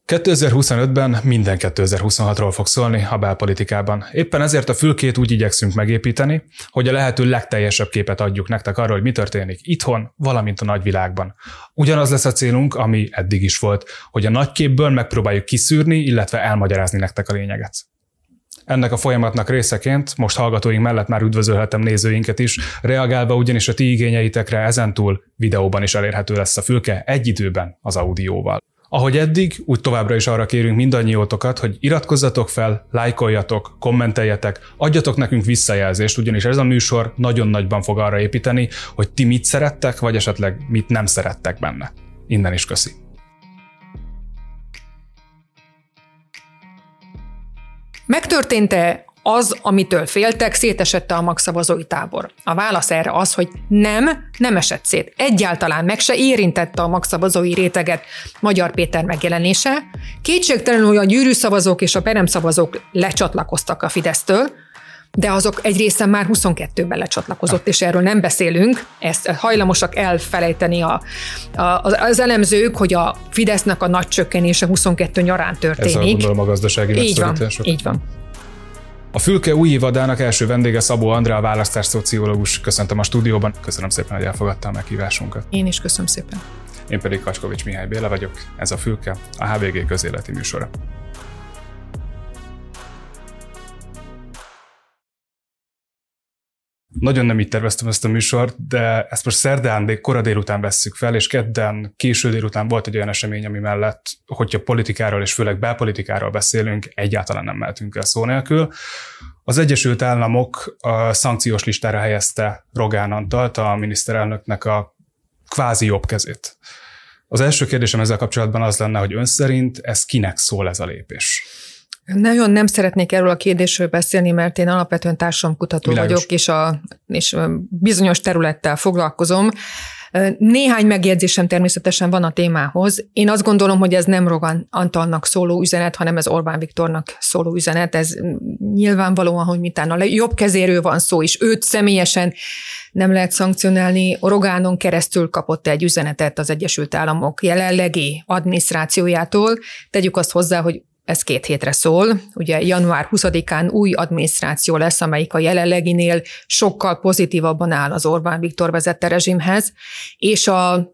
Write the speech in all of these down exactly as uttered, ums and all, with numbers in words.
kétezer-huszonötben minden kétezer-huszonhatról fog szólni a belpolitikában. Éppen ezért a fülkét úgy igyekszünk megépíteni, hogy a lehető legteljesebb képet adjuk nektek arról, hogy mi történik itthon, valamint a nagyvilágban. Ugyanaz lesz a célunk, ami eddig is volt, hogy a nagyképből megpróbáljuk kiszűrni, illetve elmagyarázni nektek a lényeget. Ennek a folyamatnak részeként most hallgatóink mellett már üdvözölhetem nézőinket is, reagálva ugyanis a ti igényeitekre ezentúl videóban is elérhető lesz a fülke egy időben az audióval. Ahogy eddig, úgy továbbra is arra kérünk mindannyiótokat, hogy iratkozzatok fel, lájkoljatok, kommenteljetek, adjatok nekünk visszajelzést, ugyanis ez a műsor nagyon nagyban fog arra építeni, hogy ti mit szerettek, vagy esetleg mit nem szerettek benne. Innen is köszi. Megtörtént-e az, amitől féltek, szétesette a magszavazói tábor? A válasz erre az, hogy nem, nem esett szét. Egyáltalán meg se érintette a magszavazói réteget Magyar Péter megjelenése. Kétségtelenül, hogy a gyűrűszavazók és a peremszavazók lecsatlakoztak a Fidesztől, de azok egy része már huszonkettőben lecsatlakozott, és erről nem beszélünk. Ezt hajlamosak elfelejteni a, a, az elemzők, hogy a Fidesznek a nagy csökkenése huszonkettő nyarán történik. Ez a gondolom a gazdasági megszorítások. Így van. A fülke új évadának első vendége Szabó Andrea, választásszociológus. Köszöntöm a stúdióban. Köszönöm szépen, hogy elfogadtál a meghívásunkat. Én is köszönöm szépen. Én pedig Kacskovics Mihály Béla vagyok. Ez a Fülke, a há vé gé közéleti műsora. Nagyon nem így terveztem ezt a műsort, de ezt most szerdán, kora délután vesszük fel, és kedden, késő délután volt egy olyan esemény, ami mellett, hogyha politikáról és főleg belpolitikáról beszélünk, egyáltalán nem mehetünk el szó nélkül. Az Egyesült Államok a szankciós listára helyezte Rogán Antalt, a miniszterelnöknek a kvázi jobb kezét. Az első kérdésem ezzel kapcsolatban az lenne, hogy ön szerint ez kinek szól ez a lépés? Nagyon nem szeretnék erről a kérdésről beszélni, mert én alapvetően társadalomkutató Világos. vagyok, és, a, és bizonyos területtel foglalkozom. Néhány megjegyzésem természetesen van a témához. Én azt gondolom, hogy ez nem Rogán Antalnak szóló üzenet, hanem ez Orbán Viktornak szóló üzenet. Ez nyilvánvalóan, hogy mitána jobb kezéről van szó, és őt személyesen nem lehet szankcionálni. Rogánon keresztül kapott egy üzenetet az Egyesült Államok jelenlegi adminisztrációjától. Tegyük azt hozzá, hogy ez két hétre szól. Ugye január huszadikán új adminisztráció lesz, amelyik a jelenleginél sokkal pozitívabban áll az Orbán Viktor vezette rezsimhez, és a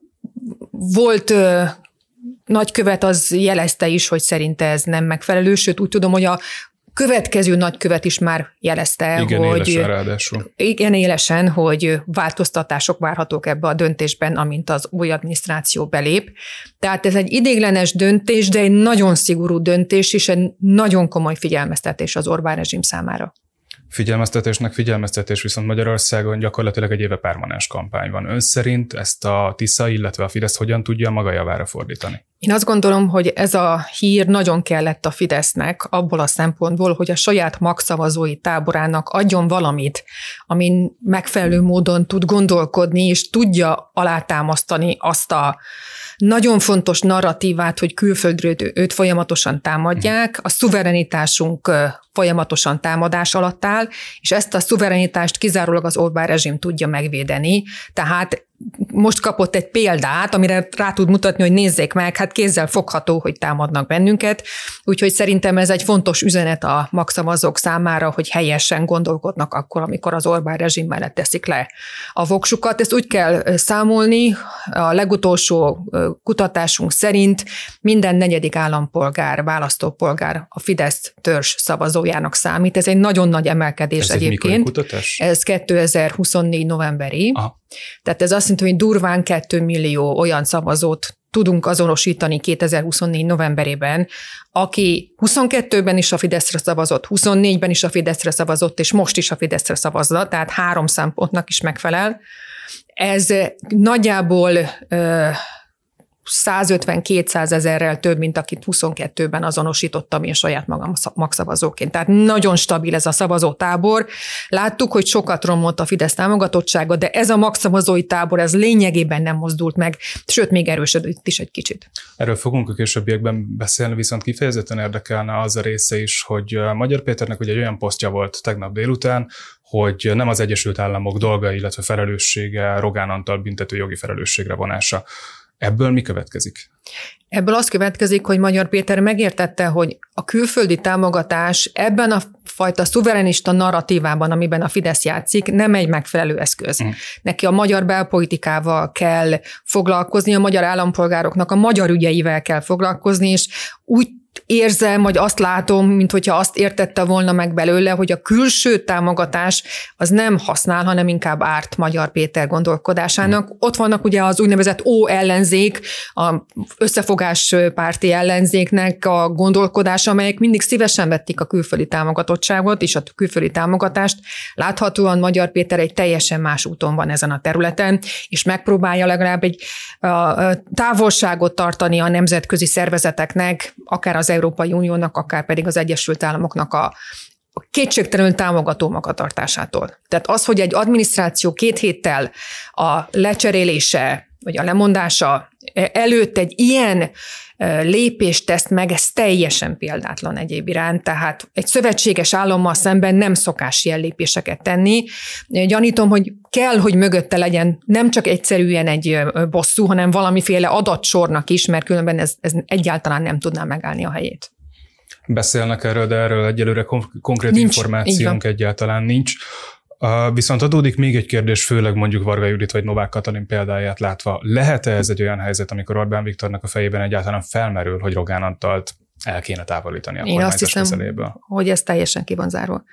volt ö, nagykövet az jelezte is, hogy szerinte ez nem megfelelő, sőt úgy tudom, hogy a következő nagykövet is már jelezte, igen, hogy élesen ráadásul. Igen, élesen, hogy változtatások várhatók ebbe a döntésben, amint az új adminisztráció belép. Tehát ez egy ideiglenes döntés, de egy nagyon szigorú döntés, és egy nagyon komoly figyelmeztetés az Orbán rezsim számára. Figyelmeztetésnek figyelmeztetés, viszont Magyarországon gyakorlatilag egy éve permanens kampány van. Ön szerint ezt a Tisza, illetve a Fidesz hogyan tudja maga javára fordítani? Én azt gondolom, hogy ez a hír nagyon kellett a Fidesznek abból a szempontból, hogy a saját magszavazói táborának adjon valamit, amin megfelelő módon tud gondolkodni, és tudja alátámasztani azt a nagyon fontos narratívát, hogy külföldről őt folyamatosan támadják, a szuverenitásunk folyamatosan támadás alatt áll, és ezt a szuverenitást kizárólag az Orbán rezsim tudja megvédeni. Tehát most kapott egy példát, amire rá tud mutatni, hogy nézzék meg, hát kézzel fogható, hogy támadnak bennünket. Úgyhogy szerintem ez egy fontos üzenet a magszavazók számára, hogy helyesen gondolkodnak akkor, amikor az Orbán rezsim mellett teszik le a voksukat. Ezt úgy kell számolni, a legutolsó kutatásunk szerint minden negyedik állampolgár, választópolgár a Fidesz törzs szavazójának számít. Ez egy nagyon nagy emelkedés ez egyébként. Egy kutatás? Ez kétezer-huszonnégy novemberi. Aha. Tehát ez azt jelenti, hogy durván két millió olyan szavazót tudunk azonosítani kétezer-huszonnégy novemberében, aki huszonkettőben is a Fideszre szavazott, huszonnégyben is a Fideszre szavazott, és most is a Fideszre szavazza, tehát három szempontnak is megfelel. Ez nagyjából ö, százötven-kétszáz ezerrel több, mint akit huszonkettőben azonosítottam én saját magam magszavazóként. Tehát nagyon stabil ez a szavazótábor. Láttuk, hogy sokat romlott a Fidesz támogatottsága, de ez a magszavazói tábor, ez lényegében nem mozdult meg, sőt, még erősödött is egy kicsit. Erről fogunk a későbbiekben beszélni, viszont kifejezetten érdekelne az a része is, hogy Magyar Péternek ugye egy olyan posztja volt tegnap délután, hogy nem az Egyesült Államok dolga, illetve felelőssége Rogán Antal büntető jogi felelősségre vonása. Ebből mi következik? Ebből az következik, hogy Magyar Péter megértette, hogy a külföldi támogatás ebben a fajta szuverenista narratívában, amiben a Fidesz játszik, nem egy megfelelő eszköz. Mm. Neki a magyar belpolitikával kell foglalkozni, a magyar állampolgároknak a magyar ügyeivel kell foglalkozni, és úgy érzem, vagy azt látom, mint hogyha azt értette volna meg belőle, hogy a külső támogatás az nem használ, hanem inkább árt Magyar Péter gondolkodásának. Mm. Ott vannak ugye az úgynevezett ó ellenzék, a összefogás párti ellenzéknek a gondolkodása, amelyek mindig szívesen vették a külföldi támogatottságot és a külföldi támogatást. Láthatóan Magyar Péter egy teljesen más úton van ezen a területen, és megpróbálja legalább egy távolságot tartani a nemzetközi szervezeteknek, akár az Európai Uniónak, akár pedig az Egyesült Államoknak a kétségtelenül támogató magatartásától. Tehát az, hogy egy adminisztráció két héttel a lecserélése, vagy a lemondása előtt egy ilyen lépést tesz meg, ez teljesen példátlan egyéb iránt, tehát egy szövetséges állammal szemben nem szokás ilyen lépéseket tenni. Gyanítom, hogy kell, hogy mögötte legyen nem csak egyszerűen egy bosszú, hanem valamiféle adatsornak is, mert különben ez, ez egyáltalán nem tudná megállni a helyét. Beszélnek erről, de erről egyelőre konkrét nincs, információnk egyáltalán nincs. Uh, viszont adódik még egy kérdés, főleg mondjuk Varga Judit vagy Novák Katalin példáját látva. Lehet-e ez egy olyan helyzet, amikor Orbán Viktornak a fejében egyáltalán felmerül, hogy Rogán Antalt el kéne távolítani a kormányzás közeléből? Én azt hiszem, hogy ez teljesen ki van zárva.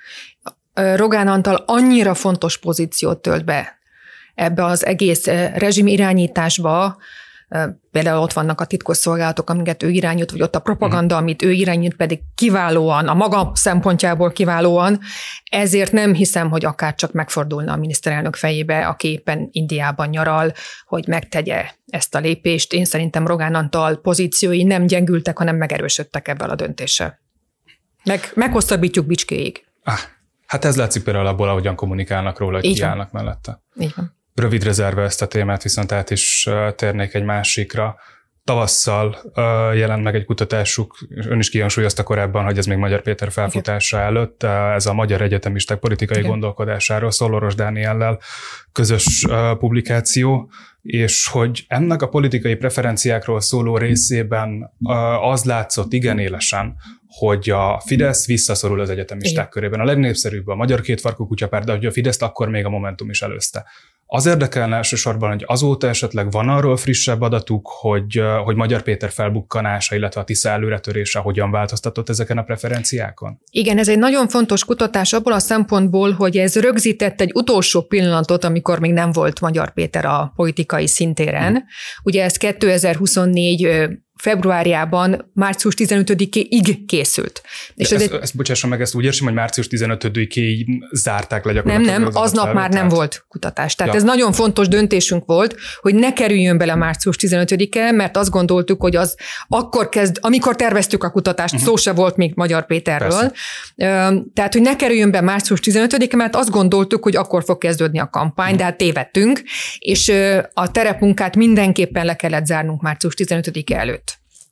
Rogán Antal annyira fontos pozíciót tölt be ebbe az egész rezsim irányításba, például ott vannak a titkosszolgálatok, amiket ő irányít, vagy ott a propaganda, uh-huh. amit ő irányít, pedig kiválóan, a maga szempontjából kiválóan, ezért nem hiszem, hogy akár csak megfordulna a miniszterelnök fejébe, aki éppen Indiában nyaral, hogy megtegye ezt a lépést. Én szerintem Rogán Antal pozíciói nem gyengültek, hanem megerősödtek ebből a döntéssel. Meg, meghosszabbítjuk bicskéig. Ah, hát ez látszik például abból, ahogyan kommunikálnak róla, hogy kiállnak mellette. Így van. Rövidre zárva ezt a témát, viszont át is térnék egy másikra. Tavasszal jelent meg egy kutatásuk, ön is kihangsúlyozta korábban, hogy ez még Magyar Péter felfutása Igen. előtt, ez a magyar egyetemisták politikai Igen. gondolkodásáról, Szoloros Dániellel közös publikáció, és hogy ennek a politikai preferenciákról szóló részében az látszott igen élesen, hogy a Fidesz visszaszorul az egyetemisták Igen. körében. A legnépszerűbb a Magyar Kétfarkú Kutyapárt, de hogy a Fideszt akkor még a Momentum is előzte. Az érdekelne elsősorban, hogy azóta esetleg van arról frissebb adatuk, hogy, hogy Magyar Péter felbukkanása, illetve a Tisza előretörése hogyan változtatott ezeken a preferenciákon? Igen, ez egy nagyon fontos kutatás abból a szempontból, hogy ez rögzített egy utolsó pillanatot, amikor még nem volt Magyar Péter a politikai szintéren. Hmm. Ugye ez kétezer-huszonnégy februárjában március tizenötödikéig készült. És ez, ez ezt bocsásson meg, ezt úgy értsem, hogy március tizenötödikéig zárták le gyakorlatilag. Nem, nem, aznap már nem volt kutatás. Tehát ja. ez nagyon fontos döntésünk volt, hogy ne kerüljön bele március tizenötödike, mert azt gondoltuk, hogy az akkor kezd, amikor terveztük a kutatást, uh-huh. szó se volt még Magyar Péterről. Persze. Tehát, hogy ne kerüljön be március tizenötödike, mert azt gondoltuk, hogy akkor fog kezdődni a kampány, uh-huh. de hát tévedtünk, és a terepmunkát mindenképpen le kellett zárnunk március tizenötödike előtt.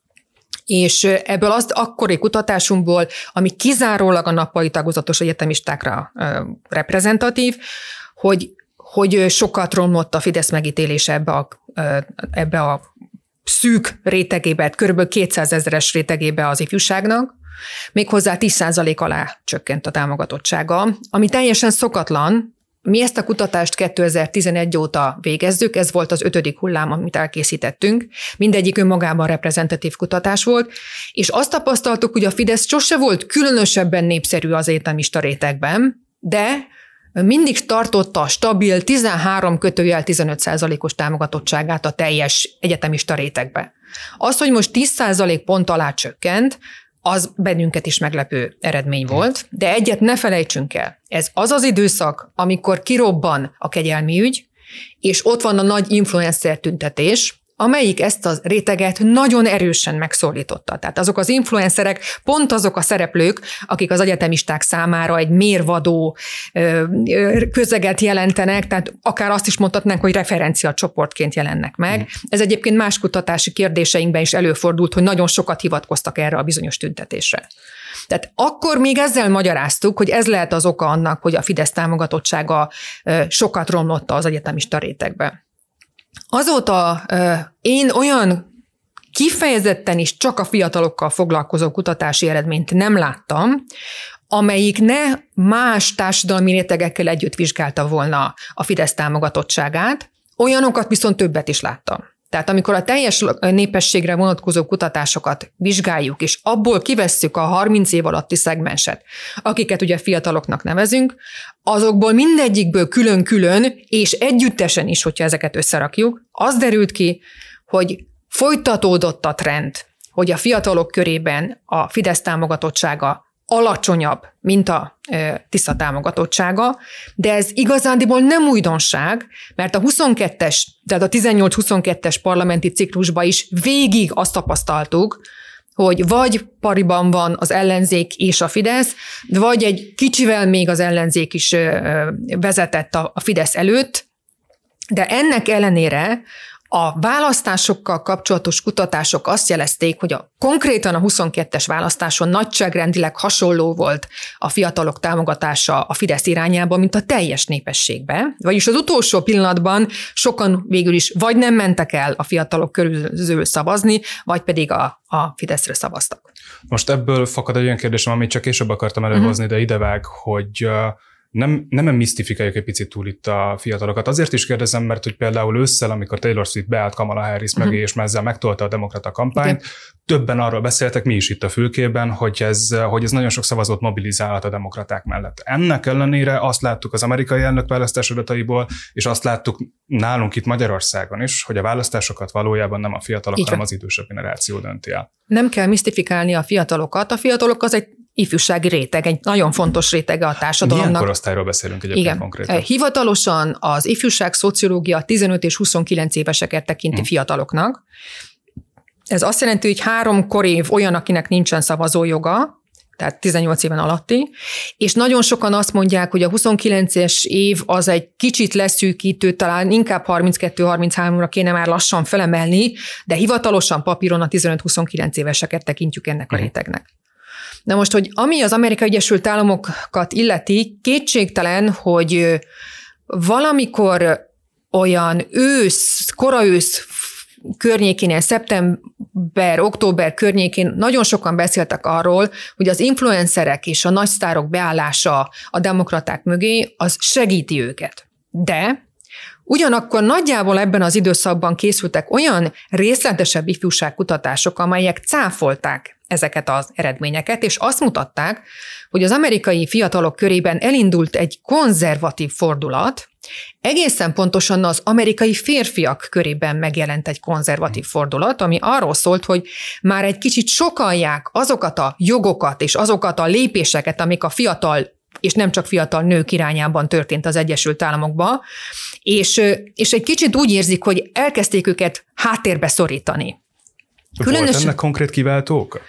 És ebből az akkori kutatásunkból, ami kizárólag a nappali tagozatos egyetemistákra ö, reprezentatív, hogy, hogy sokat romlott a Fidesz megítélése ebbe a, ö, ebbe a szűk rétegébe, kb. kétszázezeres rétegébe az ifjúságnak, méghozzá tíz százalék alá csökkent a támogatottsága, ami teljesen szokatlan. Mi ezt a kutatást kétezer-tizenegy óta végezzük, ez volt az ötödik hullám, amit elkészítettünk. Mindegyik önmagában reprezentatív kutatás volt, és azt tapasztaltuk, hogy a Fidesz sose volt különösebben népszerű az egyetemista rétegben, de mindig tartotta stabil tizenhárom kötőjel tizenöt százalékos támogatottságát a teljes egyetemista rétegbe. Az, hogy most tíz százalék pont alá csökkent, az bennünket is meglepő eredmény volt, de egyet ne felejtsünk el, ez az az időszak, amikor kirobban a kegyelmi ügy, és ott van a nagy influencer tüntetés, amelyik ezt a réteget nagyon erősen megszólította. Tehát azok az influencerek pont azok a szereplők, akik az egyetemisták számára egy mérvadó közeget jelentenek, tehát akár azt is mondhatnánk, hogy referenciacsoportként jelennek meg. Mm. Ez egyébként más kutatási kérdéseinkben is előfordult, hogy nagyon sokat hivatkoztak erre a bizonyos tüntetésre. Tehát akkor még ezzel magyaráztuk, hogy ez lehet az oka annak, hogy a Fidesz támogatottsága sokat romlott az egyetemista rétegbe. Azóta én olyan kifejezetten is csak a fiatalokkal foglalkozó kutatási eredményt nem láttam, amelyik ne más társadalmi rétegekkel együtt vizsgálta volna a Fidesz támogatottságát, olyanokat viszont többet is láttam. Tehát amikor a teljes népességre vonatkozó kutatásokat vizsgáljuk, és abból kivesszük a harminc év alatti szegmenset, akiket ugye fiataloknak nevezünk, azokból mindegyikből külön-külön, és együttesen is, hogyha ezeket összerakjuk, az derült ki, hogy folytatódott a trend, hogy a fiatalok körében a Fidesz támogatottsága alacsonyabb, mint a Tisza támogatottsága, de ez igazándiból nem újdonság, mert a huszonkettes, tehát a tizennyolc-huszonkettes parlamenti ciklusban is végig azt tapasztaltuk, hogy vagy pariban van az ellenzék és a Fidesz, vagy egy kicsivel még az ellenzék is vezetett a Fidesz előtt, de ennek ellenére a választásokkal kapcsolatos kutatások azt jelezték, hogy a, konkrétan a huszonkettes választáson nagyságrendileg hasonló volt a fiatalok támogatása a Fidesz irányába, mint a teljes népességbe. Vagyis az utolsó pillanatban sokan végül is vagy nem mentek el a fiatalok körül szavazni, vagy pedig a, a Fideszre szavaztak. Most ebből fakad egy olyan kérdésem, amit csak később akartam előhozni, uh-huh. de idevág, hogy Nem, nem misztifikáljuk egy picit túl itt a fiatalokat. Azért is kérdezem, mert hogy például ősszel, amikor Taylor Swift beállt Kamala Harris mögé, uh-huh. és már ezzel megtolta a demokrata kampányt, okay. többen arról beszéltek, mi is itt a fülkében, hogy ez, hogy ez nagyon sok szavazót mobilizálhat a demokraták mellett. Ennek ellenére azt láttuk az amerikai elnökválasztás adataiból, és azt láttuk nálunk itt Magyarországon is, hogy a választásokat valójában nem a fiatalok, hanem az idősebb generáció dönti el. Nem kell misztifikálni a fiatalokat. A fiatalok az egy ifjúsági réteg, egy nagyon fontos rétege a társadalomnak. Milyen korosztályról beszélünk egyébként Igen. konkrétan? Hivatalosan az ifjúság szociológia tizenöt és huszonkilenc éveseket tekinti hmm. fiataloknak. Ez azt jelenti, hogy három korév olyan, akinek nincsen szavazójoga, tehát tizennyolc éven alatti, és nagyon sokan azt mondják, hogy a huszonkilences év az egy kicsit leszűkítő, talán inkább harminckettő-harminchárom-ra kéne már lassan felemelni, de hivatalosan papíron a tizenöt-huszonkilenc éveseket tekintjük ennek a rétegnek. Na most, hogy ami az Amerikai Egyesült Államokat illeti, kétségtelen, hogy valamikor olyan ősz, koraősz környékénél, szeptember, október környékén nagyon sokan beszéltek arról, hogy az influencerek és a nagysztárok beállása a demokraták mögé, az segíti őket. De ugyanakkor nagyjából ebben az időszakban készültek olyan részletesebb ifjúságkutatások, amelyek cáfolták ezeket az eredményeket, és azt mutatták, hogy az amerikai fiatalok körében elindult egy konzervatív fordulat, egészen pontosan az amerikai férfiak körében megjelent egy konzervatív fordulat, ami arról szólt, hogy már egy kicsit sokalják azokat a jogokat és azokat a lépéseket, amik a fiatal és nem csak fiatal nők irányában történt az Egyesült Államokban, és, és egy kicsit úgy érzik, hogy elkezdték őket háttérbe szorítani. Különösen... Volt ennek konkrét kiváltó oka?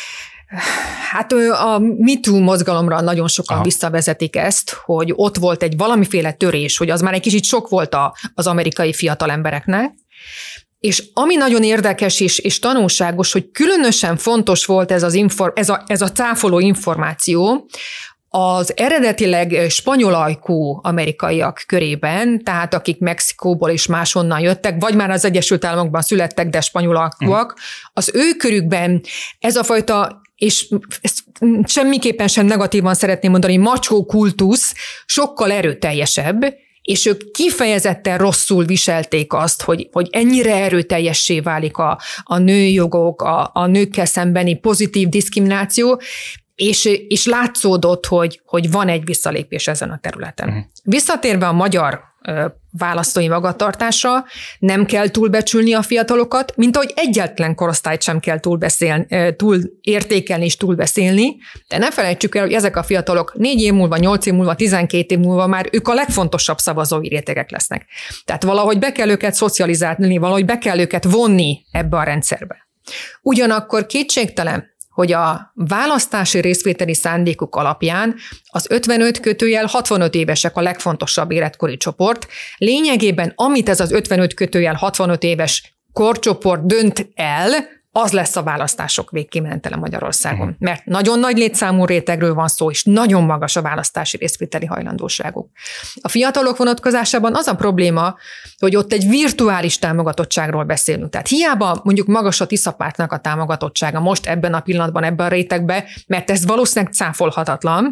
Hát a MeToo mozgalomra nagyon sokan Aha. visszavezetik ezt, hogy ott volt egy valamiféle törés, hogy az már egy kicsit sok volt a, az amerikai fiatal embereknek, és ami nagyon érdekes és, és tanulságos, hogy különösen fontos volt ez, az infor, ez, a, ez a cáfoló információ, az eredetileg spanyolajkú amerikaiak körében, tehát akik Mexikóból és máshonnan jöttek, vagy már az Egyesült Államokban születtek, de spanyolajkúak, az ő körükben ez a fajta, és ezt semmiképpen sem negatívan szeretném mondani, macsó kultusz sokkal erőteljesebb, és ők kifejezetten rosszul viselték azt, hogy, hogy ennyire erőteljessé válik a, a nőjogok, a, a nőkkel szembeni pozitív diszkrimináció, És, és látszódott, hogy, hogy van egy visszalépés ezen a területen. Uh-huh. Visszatérve a magyar ö, választói magatartásra, nem kell túlbecsülni a fiatalokat, mint ahogy egyetlen korosztályt sem kell túlbeszélni, túl értékelni és túlbeszélni, de ne felejtsük el, hogy ezek a fiatalok négy év múlva, nyolc év múlva, tizenkét év múlva már ők a legfontosabb szavazói rétegek lesznek. Tehát valahogy be kell őket szocializálni, valahogy be kell őket vonni ebbe a rendszerbe. Ugyanakkor kétségtelen, hogy a választási részvételi szándékuk alapján az ötvenöt kötőjel hatvanöt évesek a legfontosabb életkori csoport. Lényegében, amit ez az ötvenöt kötőjel hatvanöt éves korcsoport dönt el, az lesz a választások végkimenetele Magyarországon. Uh-huh. Mert nagyon nagy létszámú rétegről van szó, és nagyon magas a választási részvételi hajlandóságuk. A fiatalok vonatkozásában az a probléma, hogy ott egy virtuális támogatottságról beszélünk. Tehát hiába mondjuk magas a Tisza Pártnak a támogatottsága most ebben a pillanatban, ebben a rétegben, mert ez valószínűleg cáfolhatatlan.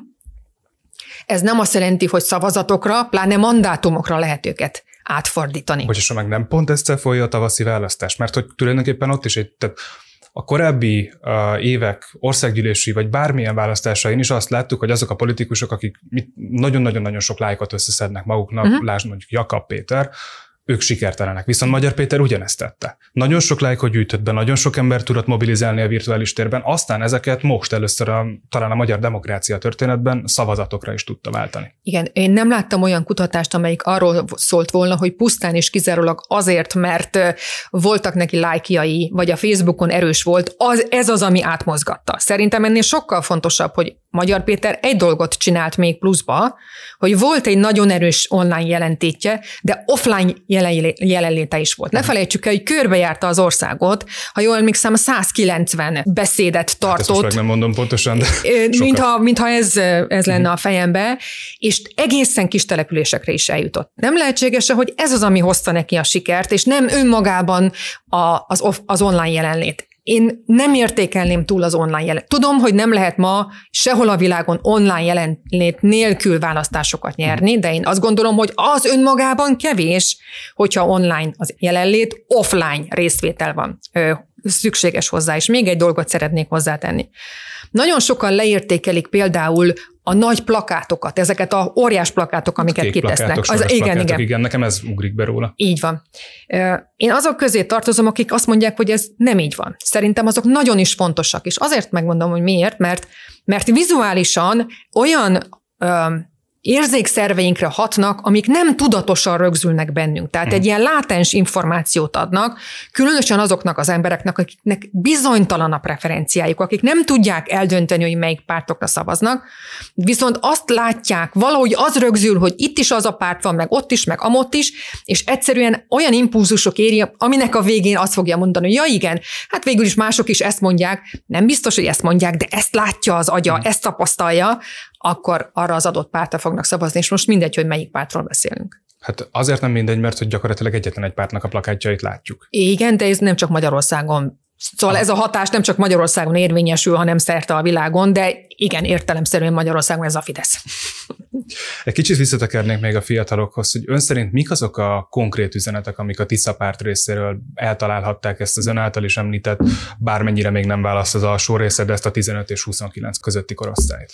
Ez nem azt jelenti, hogy szavazatokra, pláne mandátumokra lehet őket átfordítani. Hogy és meg nem pont ezt cáfolja a tavaszi választás, mert hogy tulajdonképpen ott is egy, tehát a korábbi uh, évek országgyűlési vagy bármilyen választásain is azt láttuk, hogy azok a politikusok, akik nagyon-nagyon-nagyon sok lájkot összeszednek maguknak, uh-huh. lásd mondjuk Jakab Péter, ők sikertelenek. Viszont Magyar Péter ugyanezt tette. Nagyon sok lájkot gyűjtött be, nagyon sok ember tudott mobilizálni a virtuális térben, aztán ezeket most először a, talán a magyar demokrácia történetben szavazatokra is tudta váltani. Igen, én nem láttam olyan kutatást, amelyik arról szólt volna, hogy pusztán és kizárólag azért, mert voltak neki lájkjai, vagy a Facebookon erős volt, az, ez az, ami átmozgatta. Szerintem ennél sokkal fontosabb, hogy Magyar Péter egy dolgot csinált még pluszba, hogy volt egy nagyon erős online jelentétje, de offline jelenléte is volt. Ne felejtsük el, hogy körbejárta az országot, ha jól emlékszem, százkilencven beszédet tartott. Hát ezt nem mondom pontosan, de mintha, mintha ez, ez lenne a fejembe, és egészen kis településekre is eljutott. Nem lehetséges, hogy ez az, ami hozta neki a sikert, és nem önmagában a, az, az online jelenlét. Én nem értékelném túl az online jelenlét. Tudom, hogy nem lehet ma sehol a világon online jelenlét nélkül választásokat nyerni, de én azt gondolom, hogy az önmagában kevés, hogyha online az jelenlét, offline részvétel van ö, szükséges hozzá. És még egy dolgot szeretnék hozzátenni. Nagyon sokan leértékelik például a nagy plakátokat, ezeket a óriás plakátok, amiket kitesznek. Az, igen, plakátok, igen. igen, nekem ez ugrik be róla. Így van. Én azok közé tartozom, akik azt mondják, hogy ez nem így van. Szerintem azok nagyon is fontosak, és azért megmondom, hogy miért, mert, mert vizuálisan olyan ö, érzékszerveinkre hatnak, amik nem tudatosan rögzülnek bennünk. Tehát hmm. egy ilyen látens információt adnak, különösen azoknak az embereknek, akiknek bizonytalan a preferenciájuk, akik nem tudják eldönteni, hogy melyik pártokra szavaznak, viszont azt látják, valahogy az rögzül, hogy itt is az a párt van, meg ott is, meg amott is, és egyszerűen olyan impulzusok éri, aminek a végén azt fogja mondani, hogy ja igen, hát végül is mások is ezt mondják, nem biztos, hogy ezt mondják, de ezt látja az agya, hmm. ezt tapasztalja, akkor arra az adott pártra fognak szavazni, és most mindegy, hogy melyik pártról beszélünk. Hát azért nem mindegy, mert hogy gyakorlatilag egyetlen egy pártnak a plakátjait látjuk. Igen, de ez nem csak Magyarországon. Szóval ah. ez a hatás nem csak Magyarországon érvényesül, hanem szerte a világon, de igen, értelemszerűen Magyarországon ez a Fidesz. Egy kicsit visszatekernék még a fiatalokhoz, hogy ön szerint mik azok a konkrét üzenetek, amik a Tisza Párt részéről eltalálhatták ezt az ön által is említett, bármennyire még nem választ az alsó része, de ezt a tizenöt és huszonkilenc közötti korosztályt?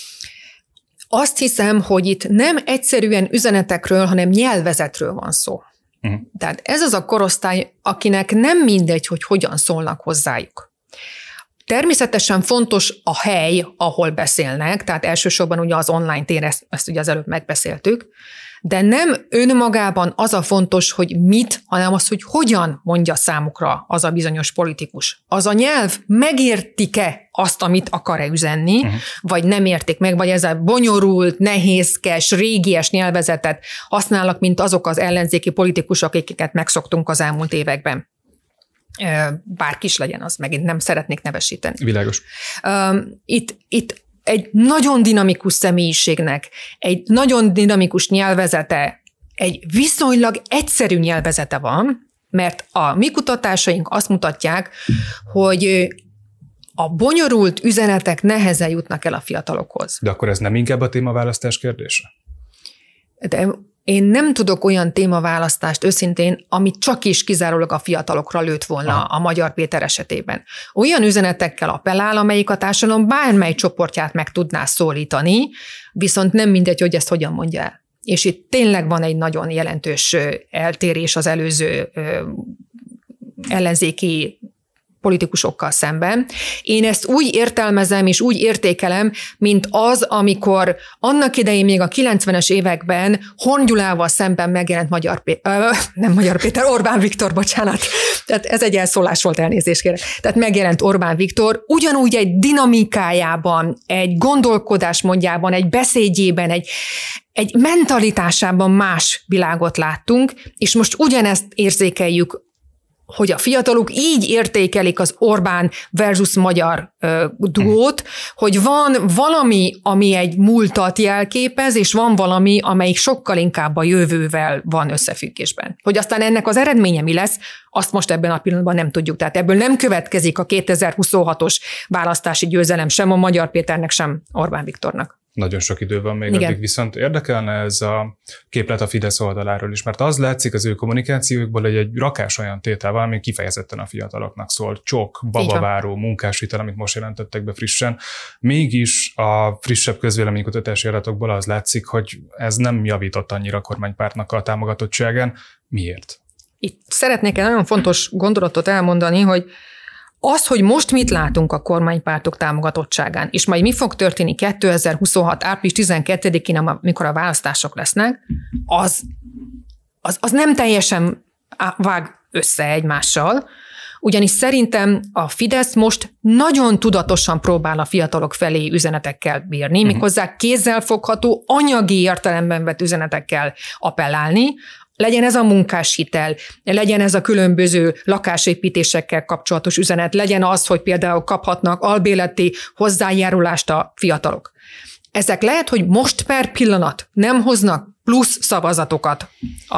Azt hiszem, hogy itt nem egyszerűen üzenetekről, hanem nyelvezetről van szó. Uh-huh. Tehát ez az a korosztály, akinek nem mindegy, hogy hogyan szólnak hozzájuk. Természetesen fontos a hely, ahol beszélnek, tehát elsősorban ugye az online tér, ezt, ezt ugye az előbb megbeszéltük, de nem önmagában az a fontos, hogy mit, hanem az, hogy hogyan mondja számukra az a bizonyos politikus. Az a nyelv megértik-e azt, amit akar-e üzenni, uh-huh. vagy nem értik meg, vagy ez a bonyolult, nehézkes, régies nyelvezetet használnak, mint azok az ellenzéki politikusok, akiket megszoktunk az elmúlt években. Bárki is legyen, az megint nem szeretnék nevesíteni. Világos. Itt, itt egy nagyon dinamikus személyiségnek, egy nagyon dinamikus nyelvezete, egy viszonylag egyszerű nyelvezete van, mert a mi kutatásaink azt mutatják, hogy a bonyolult üzenetek nehezen jutnak el a fiatalokhoz. De akkor ez nem inkább a témaválasztás kérdése? De én nem tudok olyan témaválasztást őszintén, ami csak is kizárólag a fiatalokra lőtt volna Aha. a Magyar Péter esetében. Olyan üzenetekkel appellál, amelyik a társadalom bármely csoportját meg tudná szólítani, viszont nem mindegy, hogy ezt hogyan mondja el. És itt tényleg van egy nagyon jelentős eltérés az előző ellenzéki politikusokkal szemben. Én ezt úgy értelmezem és úgy értékelem, mint az, amikor annak idején még a kilencvenes években Horn Gyulával szemben megjelent Magyar Péter, ö, nem Magyar Péter, Orbán Viktor, bocsánat. Tehát ez egy elszólás volt, elnézést kérek. Tehát megjelent Orbán Viktor, ugyanúgy egy dinamikájában, egy gondolkodásmódjában, egy beszédjében, egy, egy mentalitásában más világot láttunk, és most ugyanezt érzékeljük hogy a fiatalok így értékelik az Orbán versus magyar ö, duót, hmm. hogy van valami, ami egy múltat jelképez, és van valami, amelyik sokkal inkább a jövővel van összefüggésben. Hogy aztán ennek az eredménye mi lesz, azt most ebben a pillanatban nem tudjuk. Tehát ebből nem következik a kétezer-huszonhatos választási győzelem sem a Magyar Péternek, sem Orbán Viktornak. Nagyon sok idő van még, Igen. addig viszont érdekelne ez a képlet a Fidesz oldaláról is, mert az látszik az ő kommunikációkból, hogy egy rakás olyan tétel van, ami kifejezetten a fiataloknak szól. Csok, babaváró, munkáshitel, amit most jelentettek be frissen. Mégis a frissebb közvéleménykutatási adatokból az látszik, hogy ez nem javított annyira a kormánypártnak a támogatottságán. Miért? Itt szeretnék egy nagyon fontos gondolatot elmondani, hogy az, hogy most mit látunk a kormánypártok támogatottságán, és majd mi fog történni kétezer-huszonhat. április tizenkettedikén, amikor a választások lesznek, az, az, az nem teljesen vág össze egymással, ugyanis szerintem a Fidesz most nagyon tudatosan próbál a fiatalok felé üzenetekkel bírni, uh-huh. méghozzá kézzelfogható, anyagi értelemben vett üzenetekkel appellálni. Legyen ez a munkáshitel, legyen ez a különböző lakásépítésekkel kapcsolatos üzenet, legyen az, hogy például kaphatnak albérleti hozzájárulást a fiatalok. Ezek lehet, hogy most per pillanat nem hoznak plusz szavazatokat a,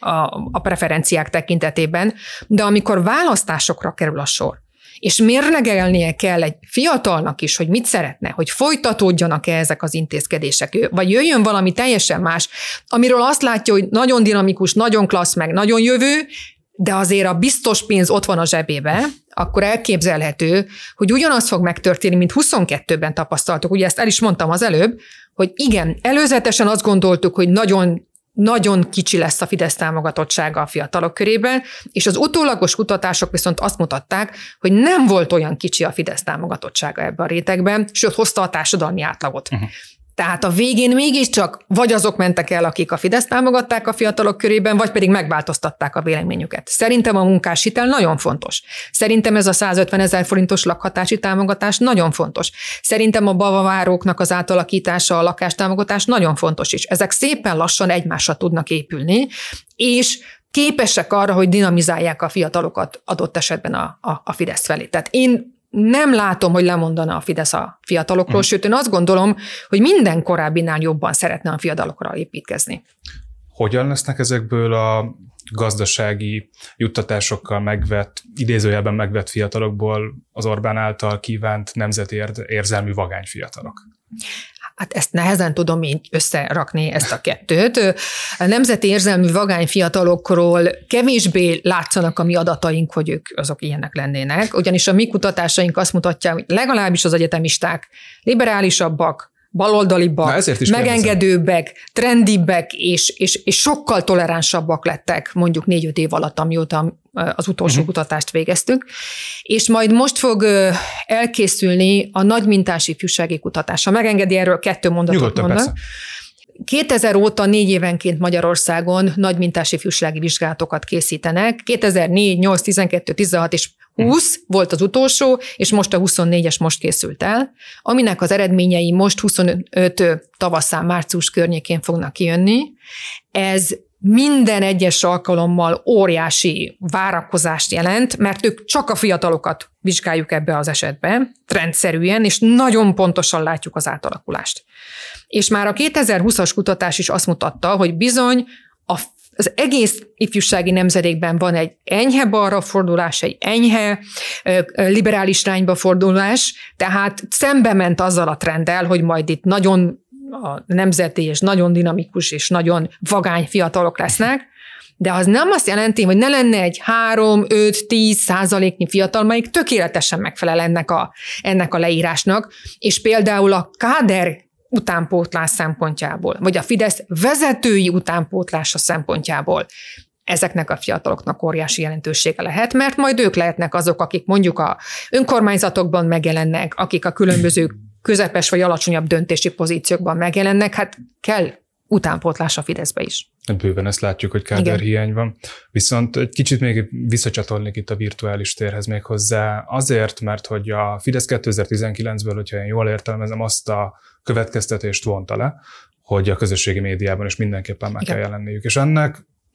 a, a preferenciák tekintetében, de amikor választásokra kerül a sor, és mérlegelnie kell egy fiatalnak is, hogy mit szeretne, hogy folytatódjanak-e ezek az intézkedések, vagy jöjjön valami teljesen más, amiről azt látja, hogy nagyon dinamikus, nagyon klassz, meg nagyon jövő, de azért a biztos pénz ott van a zsebébe, akkor elképzelhető, hogy ugyanaz fog megtörténni, mint huszonkettőben tapasztaltuk. Ugye ezt el is mondtam az előbb, hogy igen, előzetesen azt gondoltuk, hogy nagyon nagyon kicsi lesz a Fidesz támogatottsága a fiatalok körében, és az utólagos kutatások viszont azt mutatták, hogy nem volt olyan kicsi a Fidesz támogatottsága ebben a rétegben, sőt, hozta a társadalmi átlagot. Uh-huh. Tehát a végén mégiscsak vagy azok mentek el, akik a Fidesz támogatták a fiatalok körében, vagy pedig megváltoztatták a véleményüket. Szerintem a munkáshitel nagyon fontos. Szerintem ez a százötven ezer forintos lakhatási támogatás nagyon fontos. Szerintem a bavaváróknak az átalakítása, a lakástámogatás nagyon fontos is. Ezek szépen lassan egymásra tudnak épülni, és képesek arra, hogy dinamizálják a fiatalokat adott esetben a, a, a Fidesz felé. Tehát én nem látom, hogy lemondana a Fidesz a fiatalokról, mm. sőt, én azt gondolom, hogy minden korábbinál jobban szeretne a fiatalokra építkezni. Hogyan lesznek ezekből a gazdasági juttatásokkal megvett, idézőjelben megvett fiatalokból az Orbán által kívánt nemzeti érzelmű vagány fiatalok? Hát ezt nehezen tudom én összerakni, ezt a kettőt. A nemzeti érzelmű vagány fiatalokról kevésbé látszanak a mi adataink, hogy ők azok ilyenek lennének, ugyanis a mi kutatásaink azt mutatják, hogy legalábbis az egyetemisták liberálisabbak, baloldalibbak, megengedőbbek, trendibbek, és, és, és sokkal toleránsabbak lettek mondjuk négy-öt év alatt, amióta az utolsó uh-huh. kutatást végeztük. És majd most fog elkészülni a nagymintás ifjúsági kutatás. Ha megengedi, erről kettő mondatot Nyugodtan, mondok. Persze. kétezer óta négy évenként Magyarországon nagymintás ifjúsági vizsgálatokat készítenek. kétezer-négy, nyolc, tizenkettő, tizenhat és húsz volt az utolsó, és most a huszonnégyes most készült el, aminek az eredményei most huszonöt tavaszán, március környékén fognak kijönni. Ez minden egyes alkalommal óriási várakozást jelent, mert ők csak a fiatalokat vizsgáljuk ebbe az esetben, rendszerűen, és nagyon pontosan látjuk az átalakulást. És már a kétezer-húszas kutatás is azt mutatta, hogy bizony a az egész ifjúsági nemzedékben van egy enyhe balra fordulás, egy enyhe liberális irányba fordulás, tehát szembe ment azzal a trenddel, hogy majd itt nagyon a nemzeti és nagyon dinamikus és nagyon vagány fiatalok lesznek, de az nem azt jelenti, hogy ne lenne egy három, öt, tíz százaléknyi fiatal, melyik tökéletesen megfelel ennek a, ennek a leírásnak, és például a káder utánpótlás szempontjából, vagy a Fidesz vezetői utánpótlása szempontjából ezeknek a fiataloknak óriási jelentősége lehet, mert majd ők lehetnek azok, akik mondjuk a önkormányzatokban megjelennek, akik a különböző közepes vagy alacsonyabb döntési pozíciókban megjelennek, hát kell utánpótlás a Fideszbe is. Bőven ezt látjuk, hogy káderhiány van. Viszont egy kicsit még visszacsatolnék itt a virtuális térhez még hozzá. Azért, mert hogy a Fidesz kétezer-tizenkilencből, hogyha én jól értelmezem, azt a következtetést vonta le, hogy a közösségi médiában is mindenképpen meg Igen. kell jelenniük. És ennek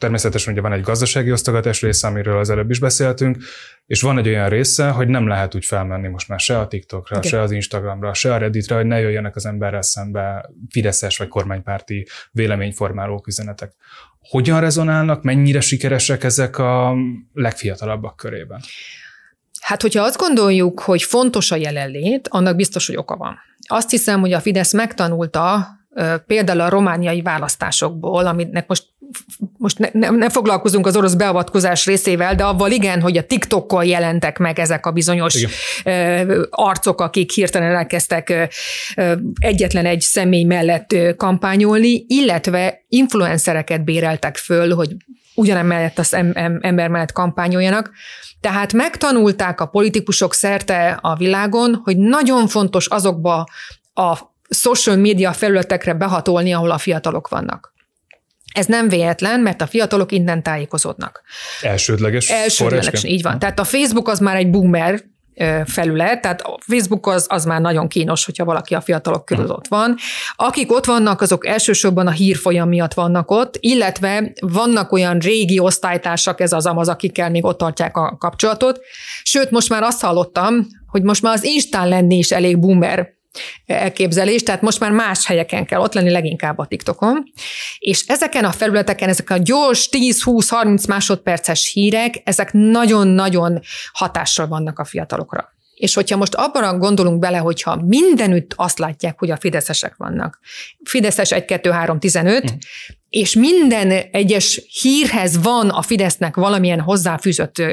természetesen ugye van egy gazdasági osztogatás része, amiről az előbb is beszéltünk, és van egy olyan része, hogy nem lehet úgy felmenni most már se a TikTokra, okay. se az Instagramra, se a Redditre, hogy ne jöjjenek az emberrel szembe fideszes vagy kormánypárti véleményformálók üzenetek. Hogyan rezonálnak, mennyire sikeresek ezek a legfiatalabbak körében? Hát, hogyha azt gondoljuk, hogy fontos a jelenlét, annak biztos, hogy oka van. Azt hiszem, hogy a Fidesz megtanulta például a romániai választásokból, aminek most, most ne, ne, ne foglalkozunk az orosz beavatkozás részével, de avval igen, hogy a TikTokkal jelentek meg ezek a bizonyos igen. arcok, akik hirtelen elkezdtek egyetlen egy személy mellett kampányolni, illetve influencereket béreltek föl, hogy ugyanemmellett az ember mellett kampányoljanak. Tehát megtanulták a politikusok szerte a világon, hogy nagyon fontos azokba a social media felületekre behatolni, ahol a fiatalok vannak. Ez nem véletlen, mert a fiatalok innen tájékozódnak. Elsődleges Elsődleges, így van. Tehát a Facebook az már egy boomer felület, tehát a Facebook az, az már nagyon kínos, hogyha valaki a fiatalok között ott van. Akik ott vannak, azok elsősorban a hírfolyam miatt vannak ott, illetve vannak olyan régi osztálytársak, ez az amaz, akikkel még ott tartják a kapcsolatot. Sőt, most már azt hallottam, hogy most már az Instán lenni is elég boomer elképzelés, tehát most már más helyeken kell ott lenni, leginkább a TikTokon, és ezeken a felületeken, ezek a gyors tíz-húsz-harminc másodperces hírek, ezek nagyon-nagyon hatással vannak a fiatalokra. És hogyha most abban gondolunk bele, hogyha mindenütt azt látják, hogy a fideszesek vannak, fideszes egy kettő három tizenöt, mm. és minden egyes hírhez van a Fidesznek valamilyen hozzáfűzött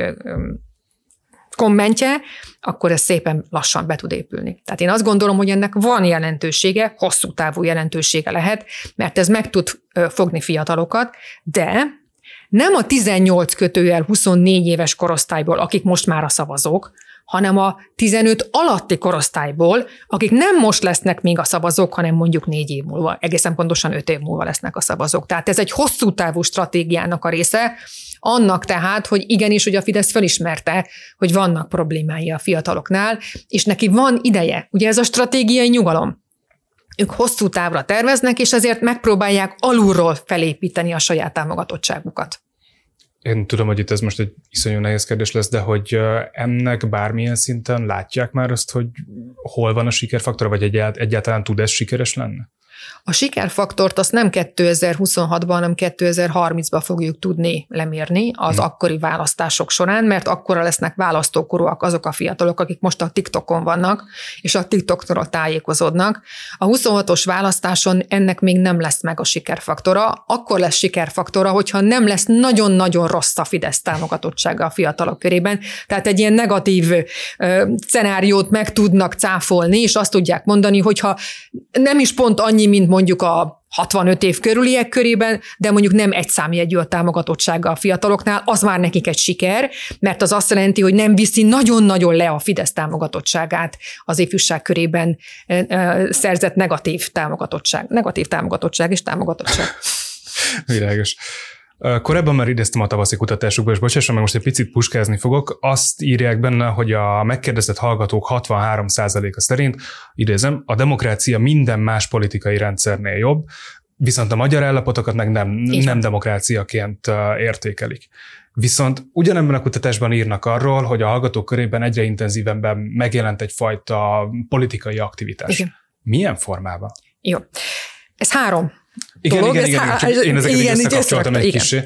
kommentje, akkor ez szépen lassan be tud épülni. Tehát én azt gondolom, hogy ennek van jelentősége, hosszú távú jelentősége lehet, mert ez meg tud fogni fiatalokat, de nem a tizennyolc kötőjel huszonnégy éves korosztályból, akik most már a szavazók, hanem a tizenöt alatti korosztályból, akik nem most lesznek még a szavazók, hanem mondjuk négy év múlva, egészen pontosan öt év múlva lesznek a szavazók. Tehát ez egy hosszú távú stratégiának a része, annak tehát, hogy igenis, hogy a Fidesz felismerte, hogy vannak problémái a fiataloknál, és neki van ideje. Ugye ez a stratégiai nyugalom. Ők hosszú távra terveznek, és ezért megpróbálják alulról felépíteni a saját támogatottságukat. Én tudom, hogy itt ez most egy iszonyú nehéz kérdés lesz, de hogy ennek bármilyen szinten látják már azt, hogy hol van a sikerfaktor, vagy egyáltalán tud ez sikeres lenni? A sikerfaktort azt nem kétezer-huszonhatban, hanem kétezer-harmincban fogjuk tudni lemérni az hmm. akkori választások során, mert akkora lesznek választókorúak azok a fiatalok, akik most a TikTokon vannak, és a TikToktól tájékozódnak. A huszonhatos választáson ennek még nem lesz meg a sikerfaktora. Akkor lesz sikerfaktora, hogyha nem lesz nagyon-nagyon rossz a Fidesz támogatottsága a fiatalok körében. Tehát egy ilyen negatív uh, szenáriót meg tudnak cáfolni, és azt tudják mondani, hogyha nem is pont annyi, mint mondjuk a hatvanöt év körüliek körében, de mondjuk nem egy számjegyű a támogatottsága a fiataloknál, az már nekik egy siker, mert az azt jelenti, hogy nem viszi nagyon-nagyon le a Fidesz támogatottságát az ifjúság körében szerzett negatív támogatottság. Negatív támogatottság és támogatottság. Világos. Korábban már idéztem a tavaszi kutatásukba, és bocsásson, meg most egy picit puskázni fogok. Azt írják benne, hogy a megkérdezett hallgatók hatvanhárom százaléka szerint, idézem, a demokrácia minden más politikai rendszernél jobb, viszont a magyar állapotokat meg nem, nem demokráciaként értékelik. Viszont ugyanebben a kutatásban írnak arról, hogy a hallgatók körében egyre intenzívebben megjelent egyfajta politikai aktivitás. Igen. Milyen formában? Jó. Ez három. Igen, igen, igen, há- igen, én ezeket igen, összekapcsoltam egy kicsi.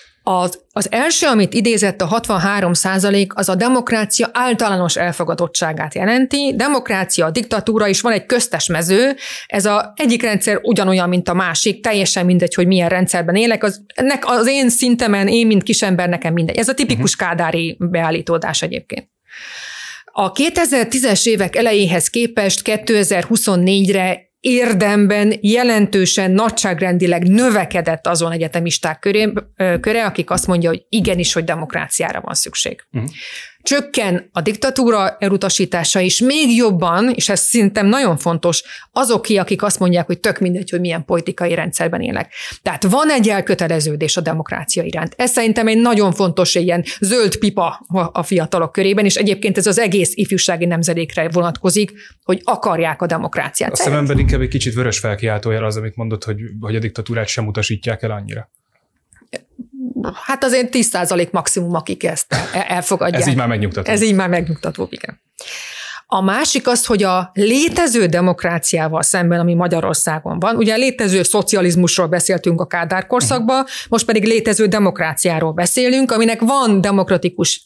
Az, az első, amit idézett a hatvanhárom százalék, az a demokrácia általános elfogadottságát jelenti. Demokrácia, a diktatúra is van egy köztes mező, ez a egyik rendszer ugyanolyan, mint a másik, teljesen mindegy, hogy milyen rendszerben élek, az, ennek az én szintemen, én, mint kisember, nekem mindegy. Ez a tipikus uh-huh. kádári beállítódás egyébként. A kétezer-tízes évek elejéhez képest kétezer-huszonnégyre érdemben jelentősen nagyságrendileg növekedett azon egyetemisták köré, köre, akik azt mondja, hogy igenis, hogy demokráciára van szükség. Uh-huh. Csökken a diktatúra elutasítása is még jobban, és ez szerintem nagyon fontos, azoké, akik azt mondják, hogy tök mindegy, hogy milyen politikai rendszerben élek. Tehát van egy elköteleződés a demokrácia iránt. Ez szerintem egy nagyon fontos ilyen zöld pipa a fiatalok körében, és egyébként ez az egész ifjúsági nemzedékre vonatkozik, hogy akarják a demokráciát. A szememben inkább egy kicsit vörös felkiáltójel az, amit mondott, hogy, hogy a diktatúrát sem utasítják el annyira. hát azért tíz százalék maximum, akik ezt elfogadják. Ez így már megnyugtató. Ez így már megnyugtató, igen. A másik az, hogy a létező demokráciával szemben, ami Magyarországon van, ugye létező szocializmusról beszéltünk a Kádár korszakban, most pedig létező demokráciáról beszélünk, aminek van demokratikus,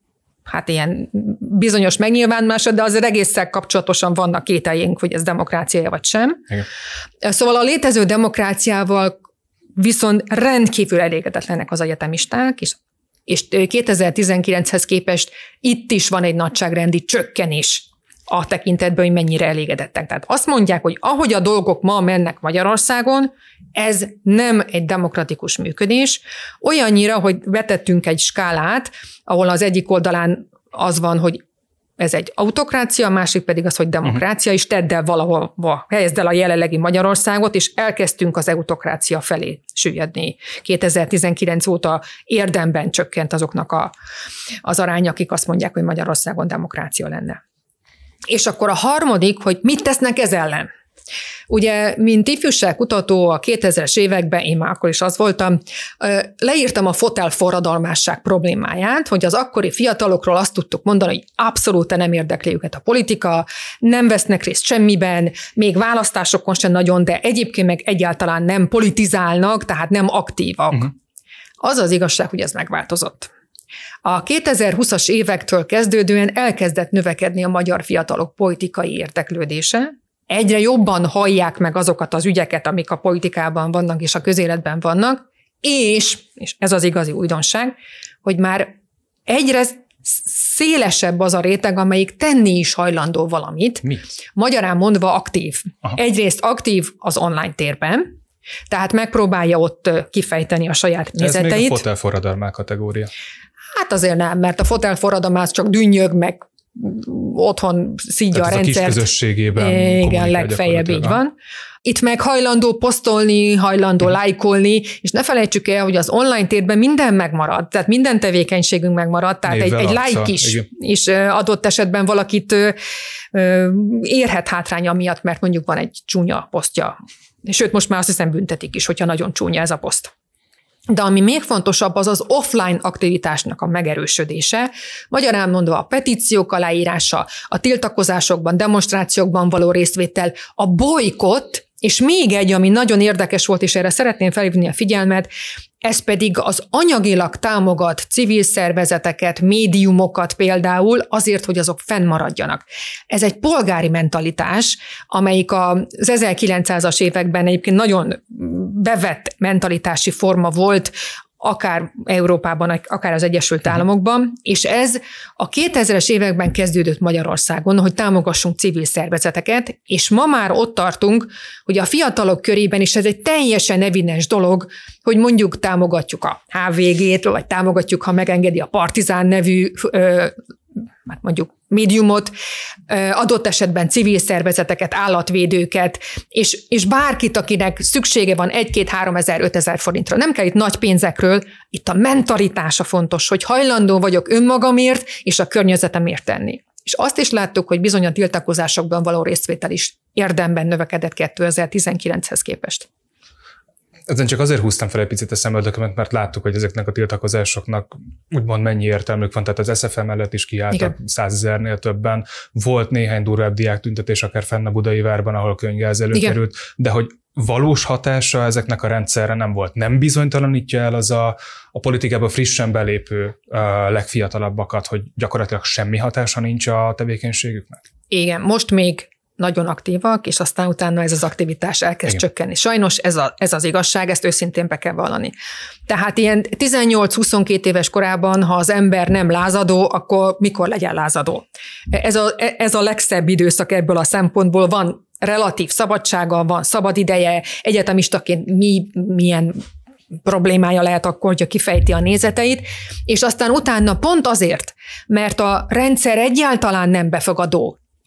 hát ilyen bizonyos megnyilvánulása, de azért egészen kapcsolatosan vannak kételjeink, hogy ez demokráciája vagy sem. Igen. Szóval a létező demokráciával viszont rendkívül elégedetlenek az egyetemisták, és, és kétezer-tizenkilenchez képest itt is van egy nagyságrendi csökkenés a tekintetben, hogy mennyire elégedettek. Tehát azt mondják, hogy ahogy a dolgok ma mennek Magyarországon, ez nem egy demokratikus működés, olyannyira, hogy vetettünk egy skálát, ahol az egyik oldalán az van, hogy ez egy autokrácia, a másik pedig az, hogy demokrácia, és tedd el valahova, helyezd el a jelenlegi Magyarországot, és elkezdtünk az autokrácia felé süllyedni. kétezer-tizenkilenc óta érdemben csökkent azoknak a, az aránya, akik azt mondják, hogy Magyarországon demokrácia lenne. És akkor a harmadik, hogy mit tesznek ez ellen. Ugye, mint ifjúságkutató a kétezres években, én már akkor is az voltam, leírtam a fotelforradalmásság problémáját, hogy az akkori fiatalokról azt tudtuk mondani, hogy abszolút nem érdekli őket a politika, nem vesznek részt semmiben, még választásokon sem nagyon, de egyébként meg egyáltalán nem politizálnak, tehát nem aktívak. Uh-huh. Az az igazság, hogy ez megváltozott. A kétezer-húszas évektől kezdődően elkezdett növekedni a magyar fiatalok politikai érdeklődése. Egyre jobban hallják meg azokat az ügyeket, amik a politikában vannak és a közéletben vannak, és, és ez az igazi újdonság, hogy már egyre szélesebb az a réteg, amelyik tenni is hajlandó valamit. Mi? Magyarán mondva aktív. Aha. Egyrészt aktív az online térben, tehát megpróbálja ott kifejteni a saját nézeteit. Ez még a fotelforradalmák kategória. Hát azért nem, mert a fotelforradalmás csak dünnyög, meg otthon szídja a rendszert. A kis közösségében. Igen, legfeljebb így van. Itt meg hajlandó posztolni, hajlandó hmm. lájkolni, és ne felejtsük el, hogy az online térben minden megmarad, tehát minden tevékenységünk megmarad, tehát egy, egy like is, is adott esetben valakit érhet hátránya miatt, mert mondjuk van egy csúnya posztja. Sőt, most már azt hiszem büntetik is, hogyha nagyon csúnya ez a poszt. De ami még fontosabb, az az offline aktivitásnak a megerősödése, magyarán mondva a petíciók aláírása, a tiltakozásokban, demonstrációkban való részvétel, a bolykott, és még egy, ami nagyon érdekes volt, és erre szeretném felhívni a figyelmet, ez pedig az anyagilag támogat civil szervezeteket, médiumokat például azért, hogy azok fennmaradjanak. Ez egy polgári mentalitás, amelyik az ezerkilencszázas években egyébként nagyon bevett mentalitási forma volt, akár Európában, akár az Egyesült Államokban, és ez a kétezres években kezdődött Magyarországon, hogy támogassunk civil szervezeteket, és ma már ott tartunk, hogy a fiatalok körében is ez egy teljesen evidens dolog, hogy mondjuk támogatjuk a há vé gét, vagy támogatjuk, ha megengedi a Partizán nevű hát mondjuk médiumot, adott esetben civil szervezeteket, állatvédőket, és, és bárkit, akinek szüksége van egy-két-három ezer, ötezer forintra. Nem kell itt nagy pénzekről, itt a mentalitása fontos, hogy hajlandó vagyok önmagamért és a környezetemért tenni. És azt is láttuk, hogy bizony a tiltakozásokban való részvétel is érdemben növekedett kétezer-tizenkilenchez képest. Ezen csak azért húztam fel egy picit a szemöldökömet, mert láttuk, hogy ezeknek a tiltakozásoknak úgymond mennyi értelmük van, tehát az es ef em mellett is kiálltak százezernél többen. Volt néhány durvább diáktüntetés, akár fenn a Budai Várban, ahol könyvgáz előkerült, de hogy valós hatása ezeknek a rendszerre nem volt. Nem bizonytalanítja el az a, a politikába frissen belépő a legfiatalabbakat, hogy gyakorlatilag semmi hatása nincs a tevékenységüknek? Igen, most még nagyon aktívak, és aztán utána ez az aktivitás elkezd Igen. csökkenni. Sajnos ez, a, ez az igazság, ezt őszintén be kell vallani. Tehát ilyen tizennyolc-huszonkét éves korában, ha az ember nem lázadó, akkor mikor legyen lázadó? Ez a, ez a legszebb időszak ebből a szempontból, van relatív szabadsága, van szabad ideje, egyetemistaként mi, milyen problémája lehet akkor, hogyha kifejti a nézeteit, és aztán utána pont azért, mert a rendszer egyáltalán nem befogadó a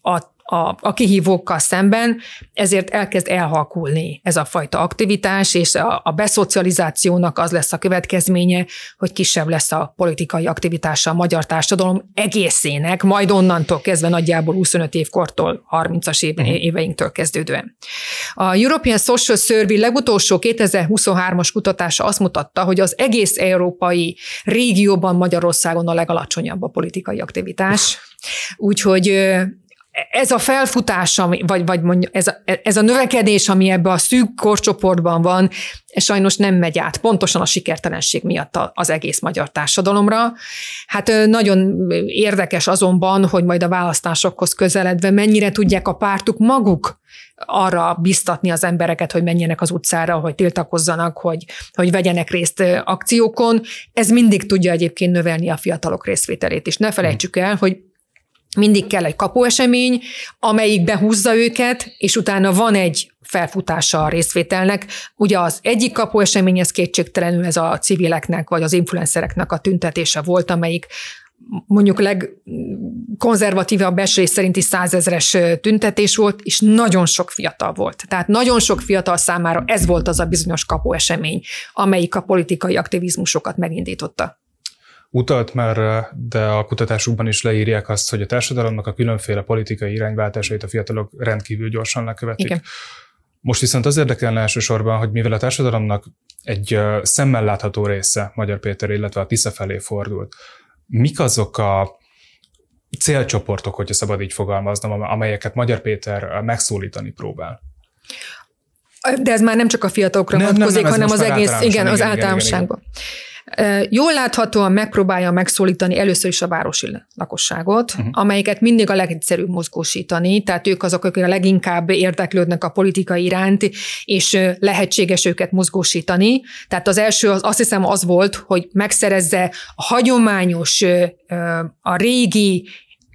a, a kihívókkal szemben, ezért elkezd elhalkulni ez a fajta aktivitás, és a, a beszocializációnak az lesz a következménye, hogy kisebb lesz a politikai aktivitása a magyar társadalom egészének, majd onnantól kezdve nagyjából huszonöt évkortól, harmincas éve, éveinktől kezdődően. A European Social Survey legutolsó kétezer-huszonhármas kutatása azt mutatta, hogy az egész európai régióban Magyarországon a legalacsonyabb a politikai aktivitás. Úgyhogy ez a felfutás, vagy, vagy mondja, ez, a, ez a növekedés, ami ebbe a szűk korcsoportban van, ez sajnos nem megy át, pontosan a sikertelenség miatt az egész magyar társadalomra. Hát nagyon érdekes azonban, hogy majd a választásokhoz közeledve mennyire tudják a pártuk maguk arra biztatni az embereket, hogy menjenek az utcára, hogy tiltakozzanak, hogy, hogy vegyenek részt akciókon. Ez mindig tudja egyébként növelni a fiatalok részvételét is. Ne felejtsük el, hogy mindig kell egy kapuesemény, amelyik behúzza őket, és utána van egy felfutása a részvételnek. Ugye az egyik kapuesemény, ez kétségtelenül ez a civileknek, vagy az influencereknek a tüntetése volt, amelyik mondjuk legkonzervatívabb becslés szerinti százezres tüntetés volt, és nagyon sok fiatal volt. Tehát nagyon sok fiatal számára ez volt az a bizonyos kapuesemény, amelyik a politikai aktivizmusokat megindította. Utalt már, de a kutatásukban is leírják azt, hogy a társadalomnak a különféle politikai irányváltásait a fiatalok rendkívül gyorsan lekövetik. Igen. Most viszont az érdekelne elsősorban, hogy mivel a társadalomnak egy szemmel látható része Magyar Péter, illetve a Tisza felé fordult, mik azok a célcsoportok, hogyha szabad így fogalmaznom, amelyeket Magyar Péter megszólítani próbál? De ez már nem csak a fiatalokra vonatkozik, hanem az egész, igen, igen, az igen, általánosságban. Igen, igen. Jól láthatóan megpróbálja megszólítani először is a városi lakosságot, uh-huh. amelyiket mindig a legegyszerűbb mozgósítani, tehát ők azok, akik a leginkább érdeklődnek a politika iránt, és lehetséges őket mozgósítani. Tehát az első az, azt hiszem az volt, hogy megszerezze a hagyományos, a régi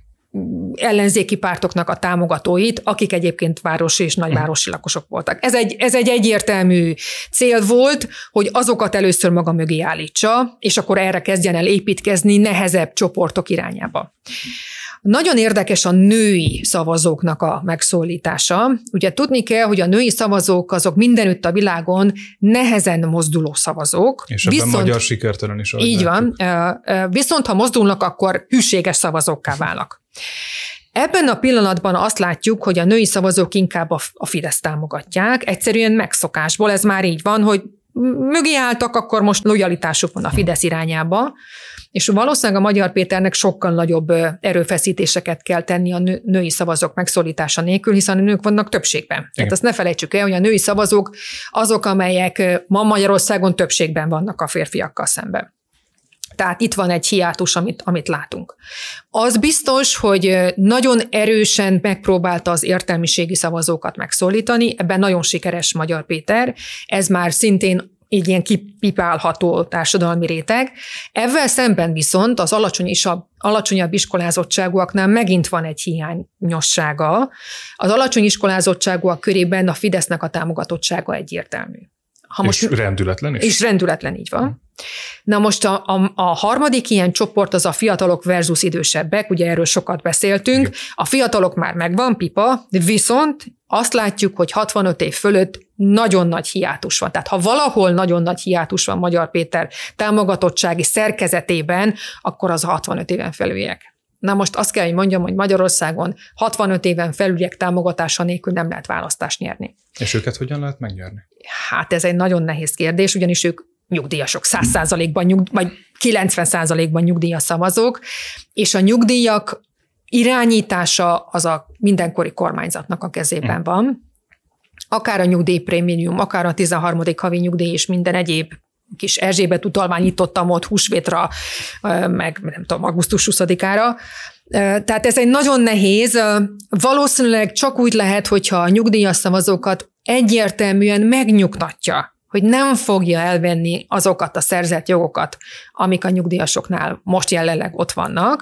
ellenzéki pártoknak a támogatóit, akik egyébként városi és nagyvárosi lakosok voltak. Ez egy, ez egy egyértelmű cél volt, hogy azokat először maga mögé állítsa, és akkor erre kezdjen el építkezni nehezebb csoportok irányába. Nagyon érdekes a női szavazóknak a megszólítása. Ugye tudni kell, hogy a női szavazók azok mindenütt a világon nehezen mozduló szavazók. És ebben viszont, magyar sikertelen is. Így van. Viszont ha mozdulnak, akkor hűséges szavazókká válnak. Ebben a pillanatban azt látjuk, hogy a női szavazók inkább a Fideszt támogatják. Egyszerűen megszokásból ez már így van, hogy mögé álltak, akkor most lojalitásuk van a Fidesz irányába. És valószínűleg a Magyar Péternek sokkal nagyobb erőfeszítéseket kell tenni a női szavazók megszólítása nélkül, hiszen a nők vannak többségben. Igen. Tehát azt ne felejtsük el, hogy a női szavazók azok, amelyek ma Magyarországon többségben vannak a férfiakkal szemben. Tehát itt van egy hiátus, amit, amit látunk. Az biztos, hogy nagyon erősen megpróbálta az értelmiségi szavazókat megszólítani, ebben nagyon sikeres Magyar Péter, ez már szintén így ilyen kipipálható társadalmi réteg. Ezzel szemben viszont az alacsonyabb, alacsonyabb iskolázottságúaknál megint van egy hiányossága. Az alacsony iskolázottságúak körében a Fidesznek a támogatottsága egyértelmű. Ha most, és rendületlen is? És rendületlen, így van. Na most a, a, a harmadik ilyen csoport az a fiatalok versus idősebbek, ugye erről sokat beszéltünk. Igen. A fiatalok már megvan, pipa, viszont azt látjuk, hogy hatvanöt év fölött nagyon nagy hiátus van. Tehát ha valahol nagyon nagy hiátus van Magyar Péter támogatottsági szerkezetében, akkor az a hatvanöt éven felüliek. Na most azt kell, hogy mondjam, hogy Magyarországon hatvanöt éven felüliek támogatása nélkül nem lehet választást nyerni. És őket hogyan lehet megnyerni? Hát ez egy nagyon nehéz kérdés, ugyanis ők nyugdíjasok, száz százalékban nyugdíj, vagy kilencven százalékban nyugdíjas szavazók, és a nyugdíjak irányítása az a mindenkori kormányzatnak a kezében van. Akár a nyugdíjprémium, akár a tizenharmadik havi nyugdíj és minden egyéb kis Erzsébet utalványítottam ott húsvétra, meg nem tudom, augusztus huszadikára. Tehát ez egy nagyon nehéz, valószínűleg csak úgy lehet, hogyha a nyugdíjas szavazókat egyértelműen megnyugtatja, hogy nem fogja elvenni azokat a szerzett jogokat, amik a nyugdíjasoknál most jelenleg ott vannak,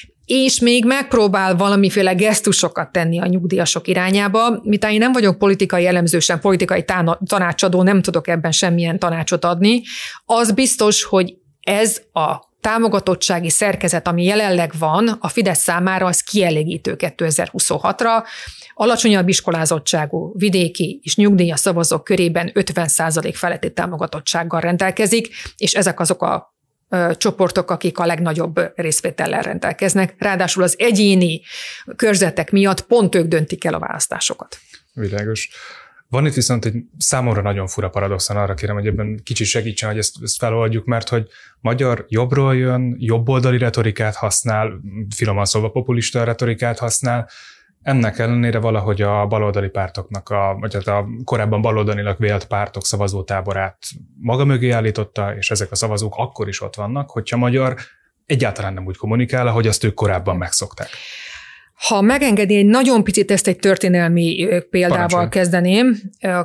és még megpróbál valamiféle gesztusokat tenni a nyugdíjasok irányába. Miután én nem vagyok politikai elemző, sem politikai tanácsadó, nem tudok ebben semmilyen tanácsot adni, az biztos, hogy ez a támogatottsági szerkezet, ami jelenleg van, a Fidesz számára az kielégítő kétezer-huszonhatra. Alacsonyabb iskolázottságú, vidéki és nyugdíjas szavazók körében ötven százalék feletti támogatottsággal rendelkezik, és ezek azok a ö, csoportok, akik a legnagyobb részvétellel rendelkeznek. Ráadásul az egyéni körzetek miatt pont ők döntik el a választásokat. Világos. Van itt viszont egy számomra nagyon fura paradoxon, arra kérem, hogy ebben kicsit segítsen, hogy ezt, ezt feloldjuk, mert hogy magyar jobbról jön, jobboldali retorikát használ, finoman szólva populista retorikát használ, ennek ellenére valahogy a baloldali pártoknak, a, vagy hát a korábban baloldalilag vélt pártok szavazótáborát maga mögé állította, és ezek a szavazók akkor is ott vannak, hogyha magyar egyáltalán nem úgy kommunikál, ahogy azt ők korábban megszokták. Ha megengedi, egy nagyon picit ezt egy történelmi példával Parancsolj. kezdeném.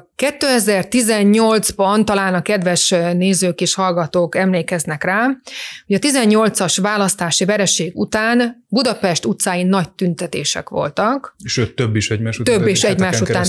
kétezer-tizennyolcban talán a kedves nézők és hallgatók emlékeznek rá, hogy a tizennyolcas választási vereség után Budapest utcáin nagy tüntetések voltak. Sőt, több is egymás után. Több is egymás után.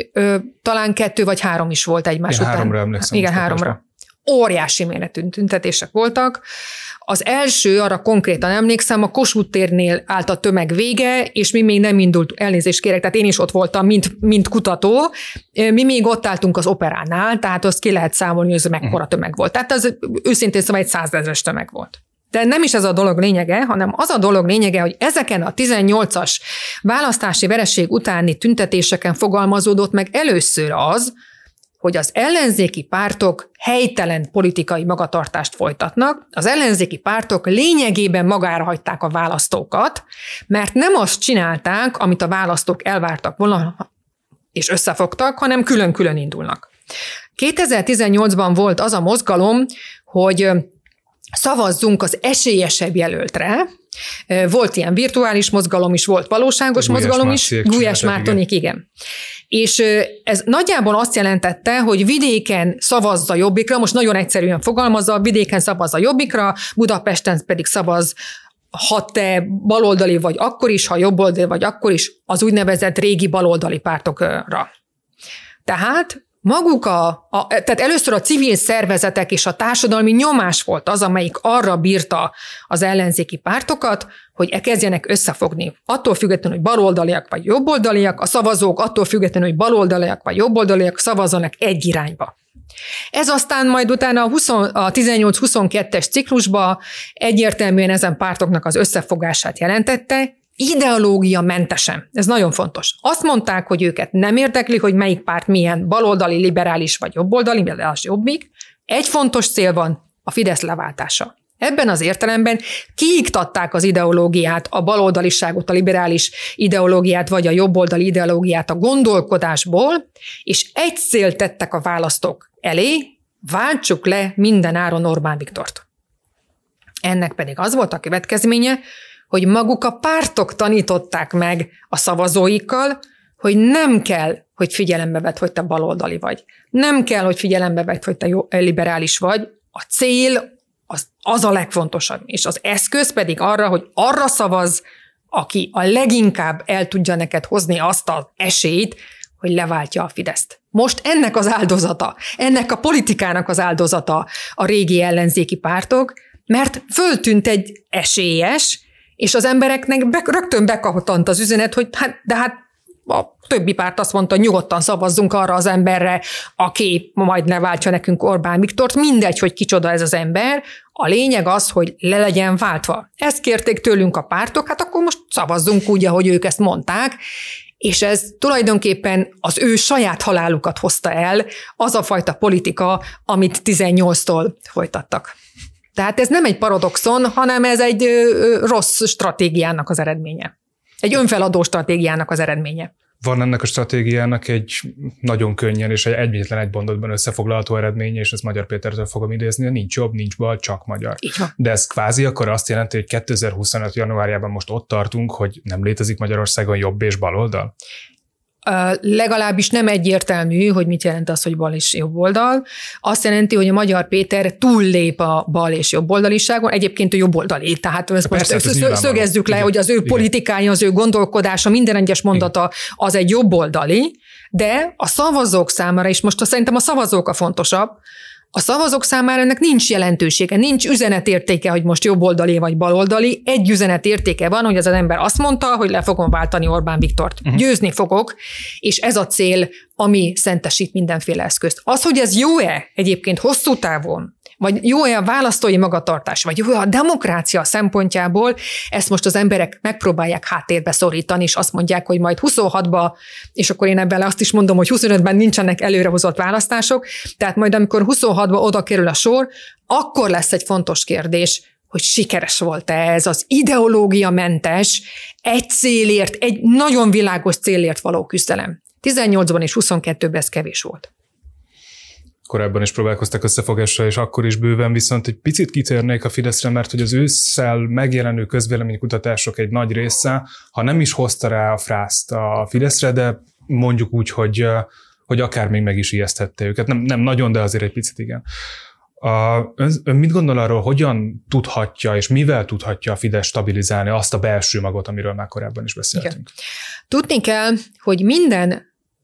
Talán kettő vagy három is volt egymás Én után. Háromra emlékszem. Igen, háromra. Óriási méretű tüntetések voltak. Az első, arra konkrétan emlékszem, a Kossuth térnél állt a tömeg vége, és mi még nem indult, elnézést kérek, tehát én is ott voltam, mint, mint kutató, mi még ott álltunk az operánál, tehát azt ki lehet számolni, hogy ez mekkora tömeg volt. Tehát az őszintén szóval egy százezres tömeg volt. De nem is ez a dolog lényege, hanem az a dolog lényege, hogy ezeken a tizennyolcas választási vereség utáni tüntetéseken fogalmazódott meg először az, hogy az ellenzéki pártok helytelen politikai magatartást folytatnak, az ellenzéki pártok lényegében magára hagyták a választókat, mert nem azt csinálták, amit a választók elvártak volna, és összefogtak, hanem külön-külön indulnak. kétezer-tizennyolcban volt az a mozgalom, hogy szavazzunk az esélyesebb jelöltre. Volt ilyen virtuális mozgalom is, volt valóságos Gulyás mozgalom is. Gulyás Mártonék, igen. igen. És ez nagyjából azt jelentette, hogy vidéken szavazza Jobbikra, most nagyon egyszerűen fogalmazza, vidéken szavazza Jobbikra, Budapesten pedig szavaz, ha te baloldali vagy akkor is, ha jobboldali vagy akkor is, az úgynevezett régi baloldali pártokra. Tehát maguk a, a, tehát először a civil szervezetek és a társadalmi nyomás volt az, amelyik arra bírta az ellenzéki pártokat, hogy kezdjenek összefogni. Attól függetlenül, hogy baloldaliak vagy jobboldaliak, a szavazók attól függetlenül, hogy baloldaliak vagy jobboldaliak szavazzanak egy irányba. Ez aztán majd utána a, húsz, a tizennyolc-huszonkettes ciklusban egyértelműen ezen pártoknak az összefogását jelentette, ideológia mentesen. Ez nagyon fontos. Azt mondták, hogy őket nem érdekli, hogy melyik párt milyen baloldali, liberális vagy jobboldali, liberális jobbik. Egy fontos cél van, a Fidesz leváltása. Ebben az értelemben kiiktatták az ideológiát, a baloldaliságot, a liberális ideológiát, vagy a jobboldali ideológiát a gondolkodásból, és egy célt tettek a választók elé, váltsuk le minden áron Orbán Viktort. Ennek pedig az volt a következménye, hogy maguk a pártok tanították meg a szavazóikkal, hogy nem kell, hogy figyelembe vedd, hogy te baloldali vagy. Nem kell, hogy figyelembe vedd, hogy te liberális vagy. A cél az, az a legfontosabb, és az eszköz pedig arra, hogy arra szavaz, aki a leginkább el tudja neked hozni azt az esélyt, hogy leváltja a Fideszt. Most ennek az áldozata, ennek a politikának az áldozata a régi ellenzéki pártok, mert föltűnt egy esélyes, és az embereknek be, rögtön bekapott az üzenet, hogy hát, de hát a többi párt azt mondta, hogy nyugodtan szavazzunk arra az emberre, aki majd leváltja nekünk Orbán Viktort, mindegy, hogy kicsoda ez az ember, a lényeg az, hogy le legyen váltva. Ezt kérték tőlünk a pártok, hát akkor most szavazzunk úgy, ahogy ők ezt mondták, és ez tulajdonképpen az ő saját halálukat hozta el, az a fajta politika, amit tizennyolctól folytattak. Tehát ez nem egy paradoxon, hanem ez egy rossz stratégiának az eredménye. Egy önfeladó stratégiának az eredménye. Van ennek a stratégiának egy nagyon könnyen és egy egyetlen egy mondatban összefoglalható eredménye, és ezt Magyar Pétertől fogom idézni, nincs jobb, nincs bal, csak magyar. De ez kvázi akkor azt jelenti, hogy kétezer-huszonöt januárjában most ott tartunk, hogy nem létezik Magyarországon jobb és baloldal? Uh, legalábbis nem egyértelmű, hogy mit jelent az, hogy bal és jobb oldal. Azt jelenti, hogy a Magyar Péter túllép a bal és jobb oldaliságon, egyébként a jobb oldali. Tehát ezt most persze, szögezzük le, igen, hogy az ő igen. politikája, az ő gondolkodása, minden egyes mondata igen. az egy jobb oldali, de a szavazók számára is, most szerintem a szavazók a fontosabb, A szavazók számára ennek nincs jelentősége, nincs üzenetértéke, hogy most jobboldali vagy baloldali. Egy üzenetértéke van, hogy az az ember azt mondta, hogy le fogom váltani Orbán Viktort. Uh-huh. Győzni fogok, és ez a cél, ami szentesít mindenféle eszközt. Az, hogy ez jó-e egyébként hosszú távon, vagy jó-e a választói magatartás, vagy jó-e a demokrácia szempontjából, ezt most az emberek megpróbálják háttérbe szorítani, és azt mondják, hogy majd huszonhatban, és akkor én ebben azt is mondom, hogy huszonötben nincsenek előrehozott választások, tehát majd amikor huszonhatban oda kerül a sor, akkor lesz egy fontos kérdés, hogy sikeres volt-e ez az ideológiamentes, egy célért, egy nagyon világos célért való küzdelem. tizennyolcban és huszonkettőben ez kevés volt. Korábban is próbálkoztak összefogásra, és akkor is bőven, viszont egy picit kitérnék a Fideszre, mert hogy az ősszel megjelenő közvéleménykutatások egy nagy része, ha nem is hozta rá a frászt a Fideszre, de mondjuk úgy, hogy, hogy akár még meg is ijeszthette őket. Nem, nem nagyon, de azért egy picit igen. A, ön, ön mit gondol arról, hogyan tudhatja, és mivel tudhatja a Fidesz stabilizálni azt a belső magot, amiről már korábban is beszéltünk? Igen. Tudni kell, hogy minden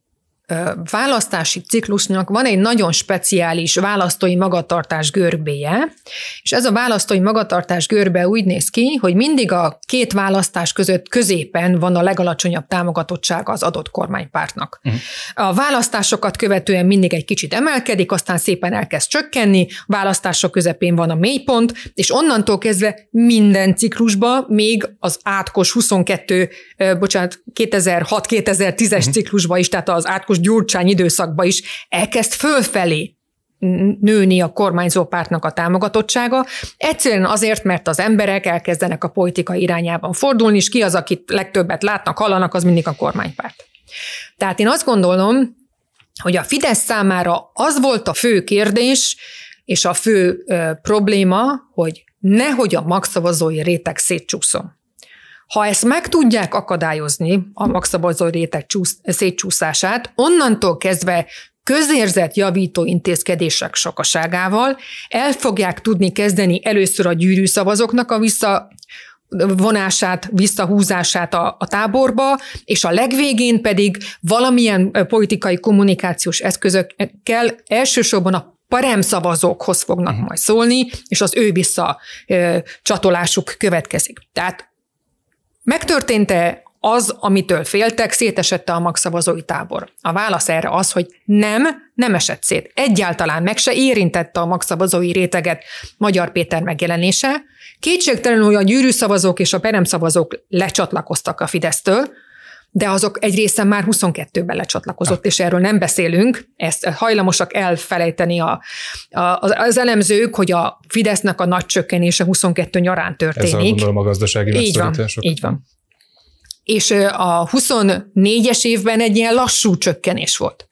választási ciklusnak van egy nagyon speciális választói magatartás görbéje, és ez a választói magatartás görbe úgy néz ki, hogy mindig a két választás között középen van a legalacsonyabb támogatottsága az adott kormánypártnak. Uh-huh. A választásokat követően mindig egy kicsit emelkedik, aztán szépen elkezd csökkenni, választások közepén van a mélypont, és onnantól kezdve minden ciklusban, még az átkos huszonkettő, bocsánat, kétezer-hat kétezer-tízes uh-huh. ciklusban is, tehát az átkos Gyurcsány időszakban is elkezd fölfelé nőni a kormányzó pártnak a támogatottsága. Egyszerűen azért, mert az emberek elkezdenek a politika irányában fordulni, és ki az, akit legtöbbet látnak, hallanak, az mindig a kormánypárt. Tehát én azt gondolom, hogy a Fidesz számára az volt a fő kérdés, és a fő ö, probléma, hogy nehogy a magszavazói réteg szétcsúszom. Ha ezt meg tudják akadályozni, a magszavazói réteg csúsz, szétcsúszását, onnantól kezdve közérzetjavító intézkedések sokaságával el fogják tudni kezdeni először a gyűrűszavazóknak a visszavonását, visszahúzását a, a táborba, és a legvégén pedig valamilyen politikai kommunikációs eszközökkel elsősorban a paremszavazókhoz fognak uh-huh. majd szólni, és az ő visszacsatolásuk következik. Tehát megtörtént-e az, amitől féltek, szétesette a magszavazói tábor? A válasz erre az, hogy nem, nem esett szét. Egyáltalán meg se érintette a magszavazói réteget Magyar Péter megjelenése. Kétségtelenül, hogy a gyűrűszavazók és a peremszavazók lecsatlakoztak a Fidesztől, de azok egy része már huszonkettőben lecsatlakozott, ah. és erről nem beszélünk. Ezt hajlamosak elfelejteni a, a, az elemzők, hogy a Fidesznek a nagy csökkenése huszonkettő nyarán történik. Ezzel gondolom a gazdasági megszorítások. Így van. És a huszonnégyes évben egy ilyen lassú csökkenés volt.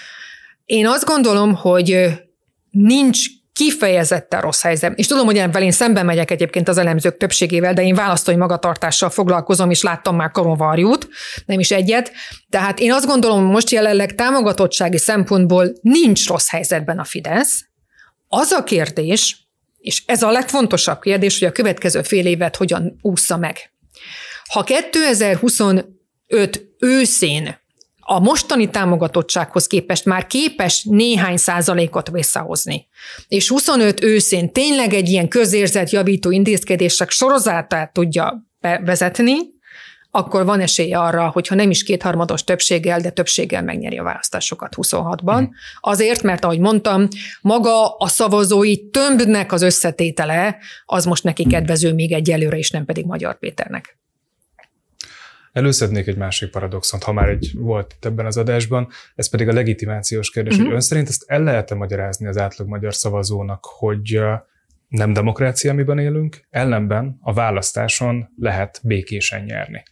Én azt gondolom, hogy nincs kifejezetten rossz helyzet. És tudom, hogy ebben én szemben megyek egyébként az elemzők többségével, de én választói magatartással foglalkozom, és láttam már karonvarjút, nem is egyet. Tehát én azt gondolom, hogy most jelenleg támogatottsági szempontból nincs rossz helyzetben a Fidesz. Az a kérdés, és ez a legfontosabb kérdés, hogy a következő fél évet hogyan ússza meg. Ha kétezer-huszonöt őszén a mostani támogatottsághoz képest már képes néhány százalékot visszahozni, és huszonöt őszén tényleg egy ilyen közérzetjavító intézkedések sorozatát tudja bevezetni, akkor van esélye arra, hogyha nem is kétharmados többséggel, de többséggel megnyeri a választásokat huszonhatban. Mm. Azért, mert ahogy mondtam, maga a szavazói tömbnek az összetétele, az most neki kedvező még egyelőre is, nem pedig Magyar Péternek. Előszednék egy másik paradoxont, ha már egy volt ebben az adásban, ez pedig a legitimációs kérdés, uh-huh. hogy ön szerint ezt el lehet-e magyarázni az átlag magyar szavazónak, hogy nem demokrácia, amiben élünk, ellenben a választáson lehet békésen nyerni.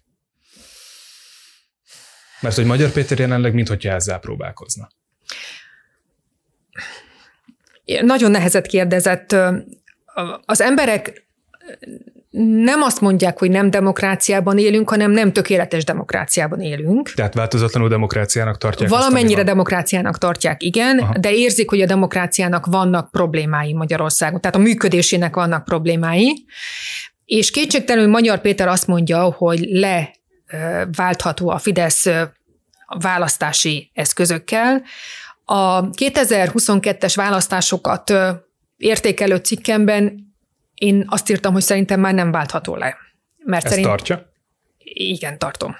Mert hogy Magyar Péter jelenleg minthogyha ezzel próbálkozna. Nagyon nehezet kérdezett. Az emberek nem azt mondják, hogy nem demokráciában élünk, hanem nem tökéletes demokráciában élünk. Tehát változatlanul demokráciának tartják. Valamennyire demokráciának tartják, igen, aha. de érzik, hogy a demokráciának vannak problémái Magyarországon, tehát a működésének vannak problémái, és kétségtelenül Magyar Péter azt mondja, hogy leváltható a Fidesz választási eszközökkel. A kétezer-huszonkettes választásokat értékelő cikkemben én azt írtam, hogy szerintem már nem váltható le. Mert Ezt szerint... tartja? Igen, tartom.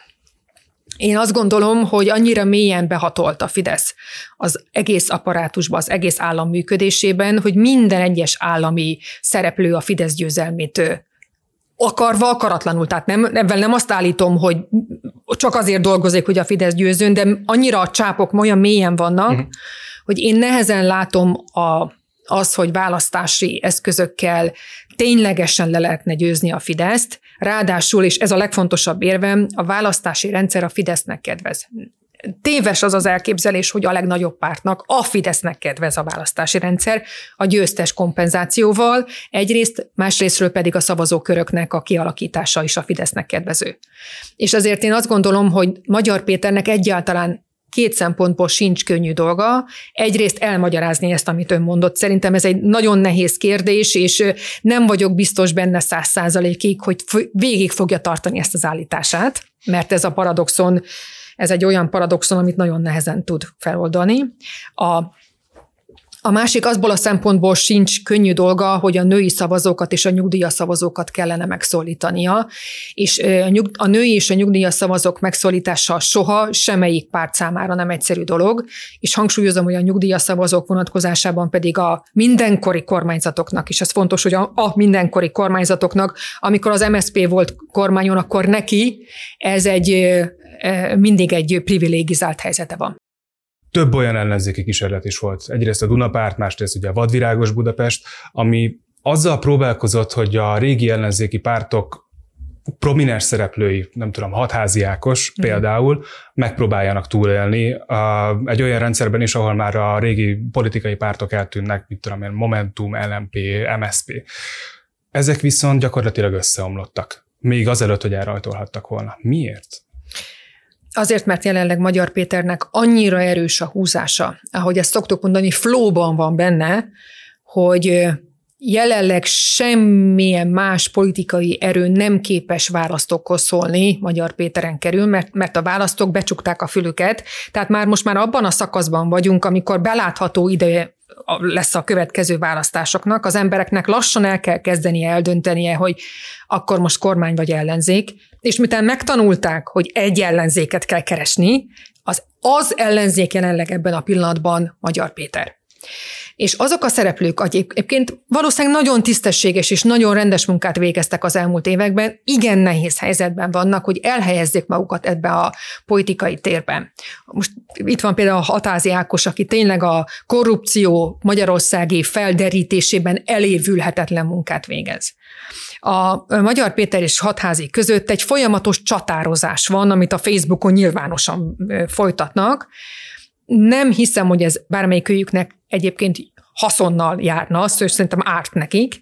Én azt gondolom, hogy annyira mélyen behatolt a Fidesz az egész apparátusba, az egész állam működésében, hogy minden egyes állami szereplő a Fidesz győzelmét akarva, akaratlanul. Tehát nem, ebben nem azt állítom, hogy csak azért dolgozik, hogy a Fidesz győzön, de annyira a csápok olyan mélyen vannak, uh-huh. hogy én nehezen látom a, az, hogy választási eszközökkel ténylegesen le lehetne győzni a Fideszt. Ráadásul, és ez a legfontosabb érvem, a választási rendszer a Fidesznek kedvez. Téves az az elképzelés, hogy a legnagyobb pártnak, a Fidesznek kedvez a választási rendszer, a győztes kompenzációval, egyrészt, másrésztről pedig a szavazóköröknek a kialakítása is a Fidesznek kedvező. És azért én azt gondolom, hogy Magyar Péternek egyáltalán két szempontból sincs könnyű dolga. Egyrészt elmagyarázni ezt, amit ön mondott. Szerintem ez egy nagyon nehéz kérdés, és nem vagyok biztos benne száz százalékig, hogy végig fogja tartani ezt az állítását, mert ez a paradoxon, ez egy olyan paradoxon, amit nagyon nehezen tud feloldani. A A másik azból a szempontból sincs könnyű dolga, hogy a női szavazókat és a nyugdíjas szavazókat kellene megszólítania, és a női és a nyugdíjas szavazók megszólítása soha semmelyik párt számára nem egyszerű dolog, és hangsúlyozom, hogy a nyugdíjas szavazók vonatkozásában pedig a mindenkori kormányzatoknak, és ez fontos, hogy a, a mindenkori kormányzatoknak, amikor az em es zé pé volt kormányon, akkor neki ez egy mindig egy privilégizált helyzete van. Több olyan ellenzéki kísérlet is volt. Egyrészt a Dunapárt, másrészt ugye a Vadvirágos Budapest, ami azzal próbálkozott, hogy a régi ellenzéki pártok prominens szereplői, nem tudom, Hatházi Ákos mm. például, megpróbáljanak túlélni egy olyan rendszerben is, ahol már a régi politikai pártok eltűnnek, mint tudom én, Momentum, el em pé, em es zé pé. Ezek viszont gyakorlatilag összeomlottak, még azelőtt, hogy elrajtolhattak volna. Miért? Azért, mert jelenleg Magyar Péternek annyira erős a húzása, ahogy ezt szoktuk mondani, flowban van benne, hogy jelenleg semmilyen más politikai erő nem képes választókhoz szólni Magyar Péteren kerül, mert, mert a választók becsukták a fülüket, tehát már most már abban a szakaszban vagyunk, amikor belátható ideje lesz a következő választásoknak, az embereknek lassan el kell kezdenie eldöntenie, hogy akkor most kormány vagy ellenzék, és miután megtanulták, hogy egy ellenzéket kell keresni, az, az ellenzék jelenleg ebben a pillanatban Magyar Péter. És azok a szereplők, akik egyébként valószínűleg nagyon tisztességes és nagyon rendes munkát végeztek az elmúlt években, igen nehéz helyzetben vannak, hogy elhelyezzék magukat ebbe a politikai térben. Most itt van például a Hatházi Ákos, aki tényleg a korrupció magyarországi felderítésében elévülhetetlen munkát végez. A Magyar Péter és Hatházi között egy folyamatos csatározás van, amit a Facebookon nyilvánosan folytatnak. Nem hiszem, hogy ez bármelyikőjüknek egyébként haszonnal járna, azt, hogy szerintem árt nekik.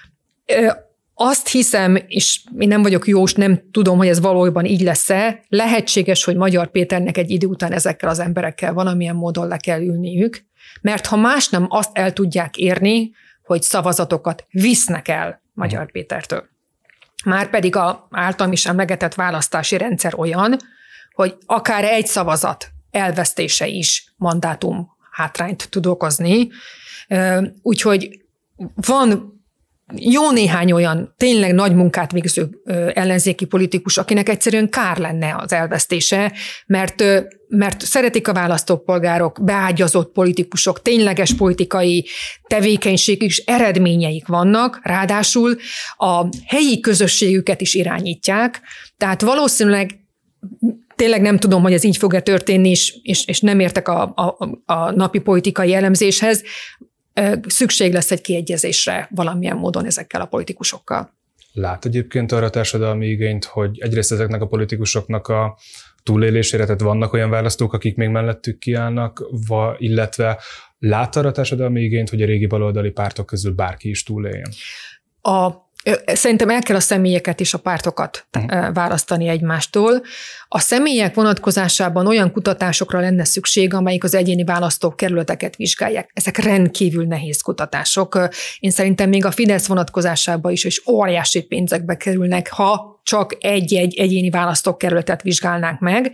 Azt hiszem, és én nem vagyok jós, nem tudom, hogy ez valójában így lesz-e, lehetséges, hogy Magyar Péternek egy idő után ezekkel az emberekkel valamilyen módon le kell ülniük, mert ha más nem, azt el tudják érni, hogy szavazatokat visznek el Magyar Pétertől. Márpedig az általam is emlegetett választási rendszer olyan, hogy akár egy szavazat elvesztése is mandátum hátrányt tud okozni. Úgyhogy van jó néhány olyan tényleg nagy munkát végző ellenzéki politikus, akinek egyszerűen kár lenne az elvesztése, mert, mert szeretik a választópolgárok, beágyazott politikusok, tényleges politikai tevékenység és eredményeik vannak, ráadásul a helyi közösségüket is irányítják, tehát valószínűleg tényleg nem tudom, hogy ez így fog-e történni, és, és, és nem értek a, a, a napi politikai elemzéshez. Szükség lesz egy kiegyezésre valamilyen módon ezekkel a politikusokkal. Lát egyébként arra társadalmi igényt, hogy egyrészt ezeknek a politikusoknak a túlélésére, tehát vannak olyan választók, akik még mellettük kiállnak, va, illetve lát arra társadalmi igényt, hogy a régi baloldali pártok közül bárki is túléljen? A Szerintem el kell a személyeket és a pártokat uh-huh. választani egymástól. A személyek vonatkozásában olyan kutatásokra lenne szükség, amelyik az egyéni választókerületeket vizsgálják. Ezek rendkívül nehéz kutatások. Én szerintem még a Fidesz vonatkozásában is, és óriási pénzekbe kerülnek, ha csak egy-egy egyéni választókerületet vizsgálnánk meg,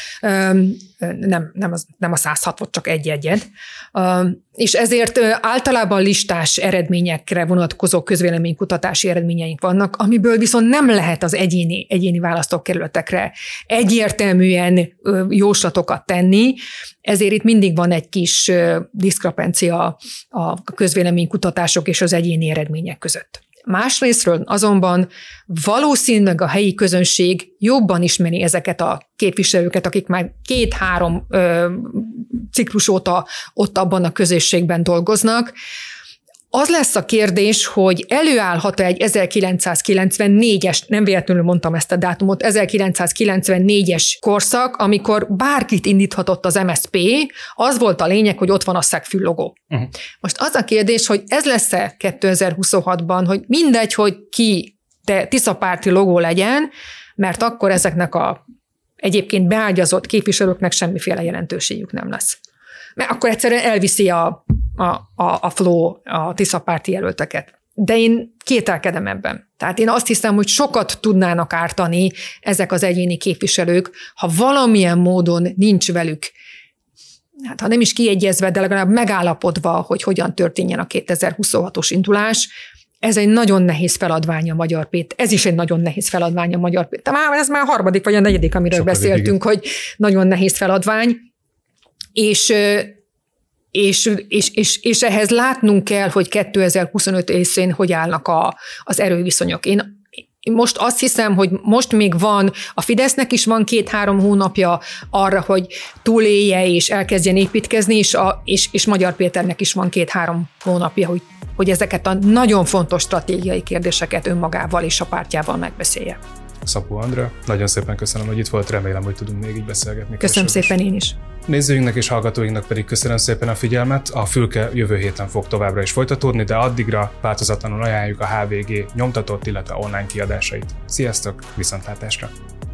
nem, nem, az, nem a száz hatot, csak egy-egyet, és ezért általában listás eredményekre vonatkozó közvéleménykutatási eredményeink vannak, amiből viszont nem lehet az egyéni, egyéni választókerületekre egyértelműen jóslatokat tenni, ezért itt mindig van egy kis diszkrepancia a közvéleménykutatások és az egyéni eredmények között. Másrésztről azonban valószínűleg a helyi közönség jobban ismeri ezeket a képviselőket, akik már két-három ö, ciklus óta ott abban a közösségben dolgoznak. Az lesz a kérdés, hogy előállhat egy ezerkilencszázkilencvennégyes, nem véletlenül mondtam ezt a dátumot, ezerkilencszázkilencvennégyes korszak, amikor bárkit indíthatott az em es zé pé, az volt a lényeg, hogy ott van a Szegfű logó. Uh-huh. Most az a kérdés, hogy ez lesz-e kétezer-huszonhatban, hogy mindegy, hogy ki, de tiszapárti logó legyen, mert akkor ezeknek a egyébként beágyazott képviselőknek semmiféle jelentőségük nem lesz. Mert akkor egyszerűen elviszi a A, a, a flow, a tiszapárti jelölteket. De én kételkedem ebben. Tehát én azt hiszem, hogy sokat tudnának ártani ezek az egyéni képviselők, ha valamilyen módon nincs velük, hát ha nem is kiegyezve, de legalább megállapodva, hogy hogyan történjen a kétezer-huszonhatos indulás. Ez egy nagyon nehéz feladvány a Magyar Péter. Ez is egy nagyon nehéz feladvány a Magyar Péter. Már ez már a harmadik vagy a negyedik, amiről Sokadik, beszéltünk, igen. Hogy nagyon nehéz feladvány. És És, és, és, és ehhez látnunk kell, hogy kétezer-huszonöt őszén hogy állnak a, az erőviszonyok. Én most azt hiszem, hogy most még van, a Fidesznek is van két-három hónapja arra, hogy túlélje és elkezdjen építkezni, és, a, és, és Magyar Péternek is van két-három hónapja, hogy, hogy ezeket a nagyon fontos stratégiai kérdéseket önmagával és a pártjával megbeszélje. Szabó Andrea, nagyon szépen köszönöm, hogy itt volt, remélem, hogy tudunk még így beszélgetni. Köszönöm szépen én is. Nézőinknek és hallgatóinknak pedig köszönöm szépen a figyelmet, a Fülke jövő héten fog továbbra is folytatódni, de addigra változatlanul ajánljuk a há vé gé nyomtatott, illetve online kiadásait. Sziasztok, viszontlátásra!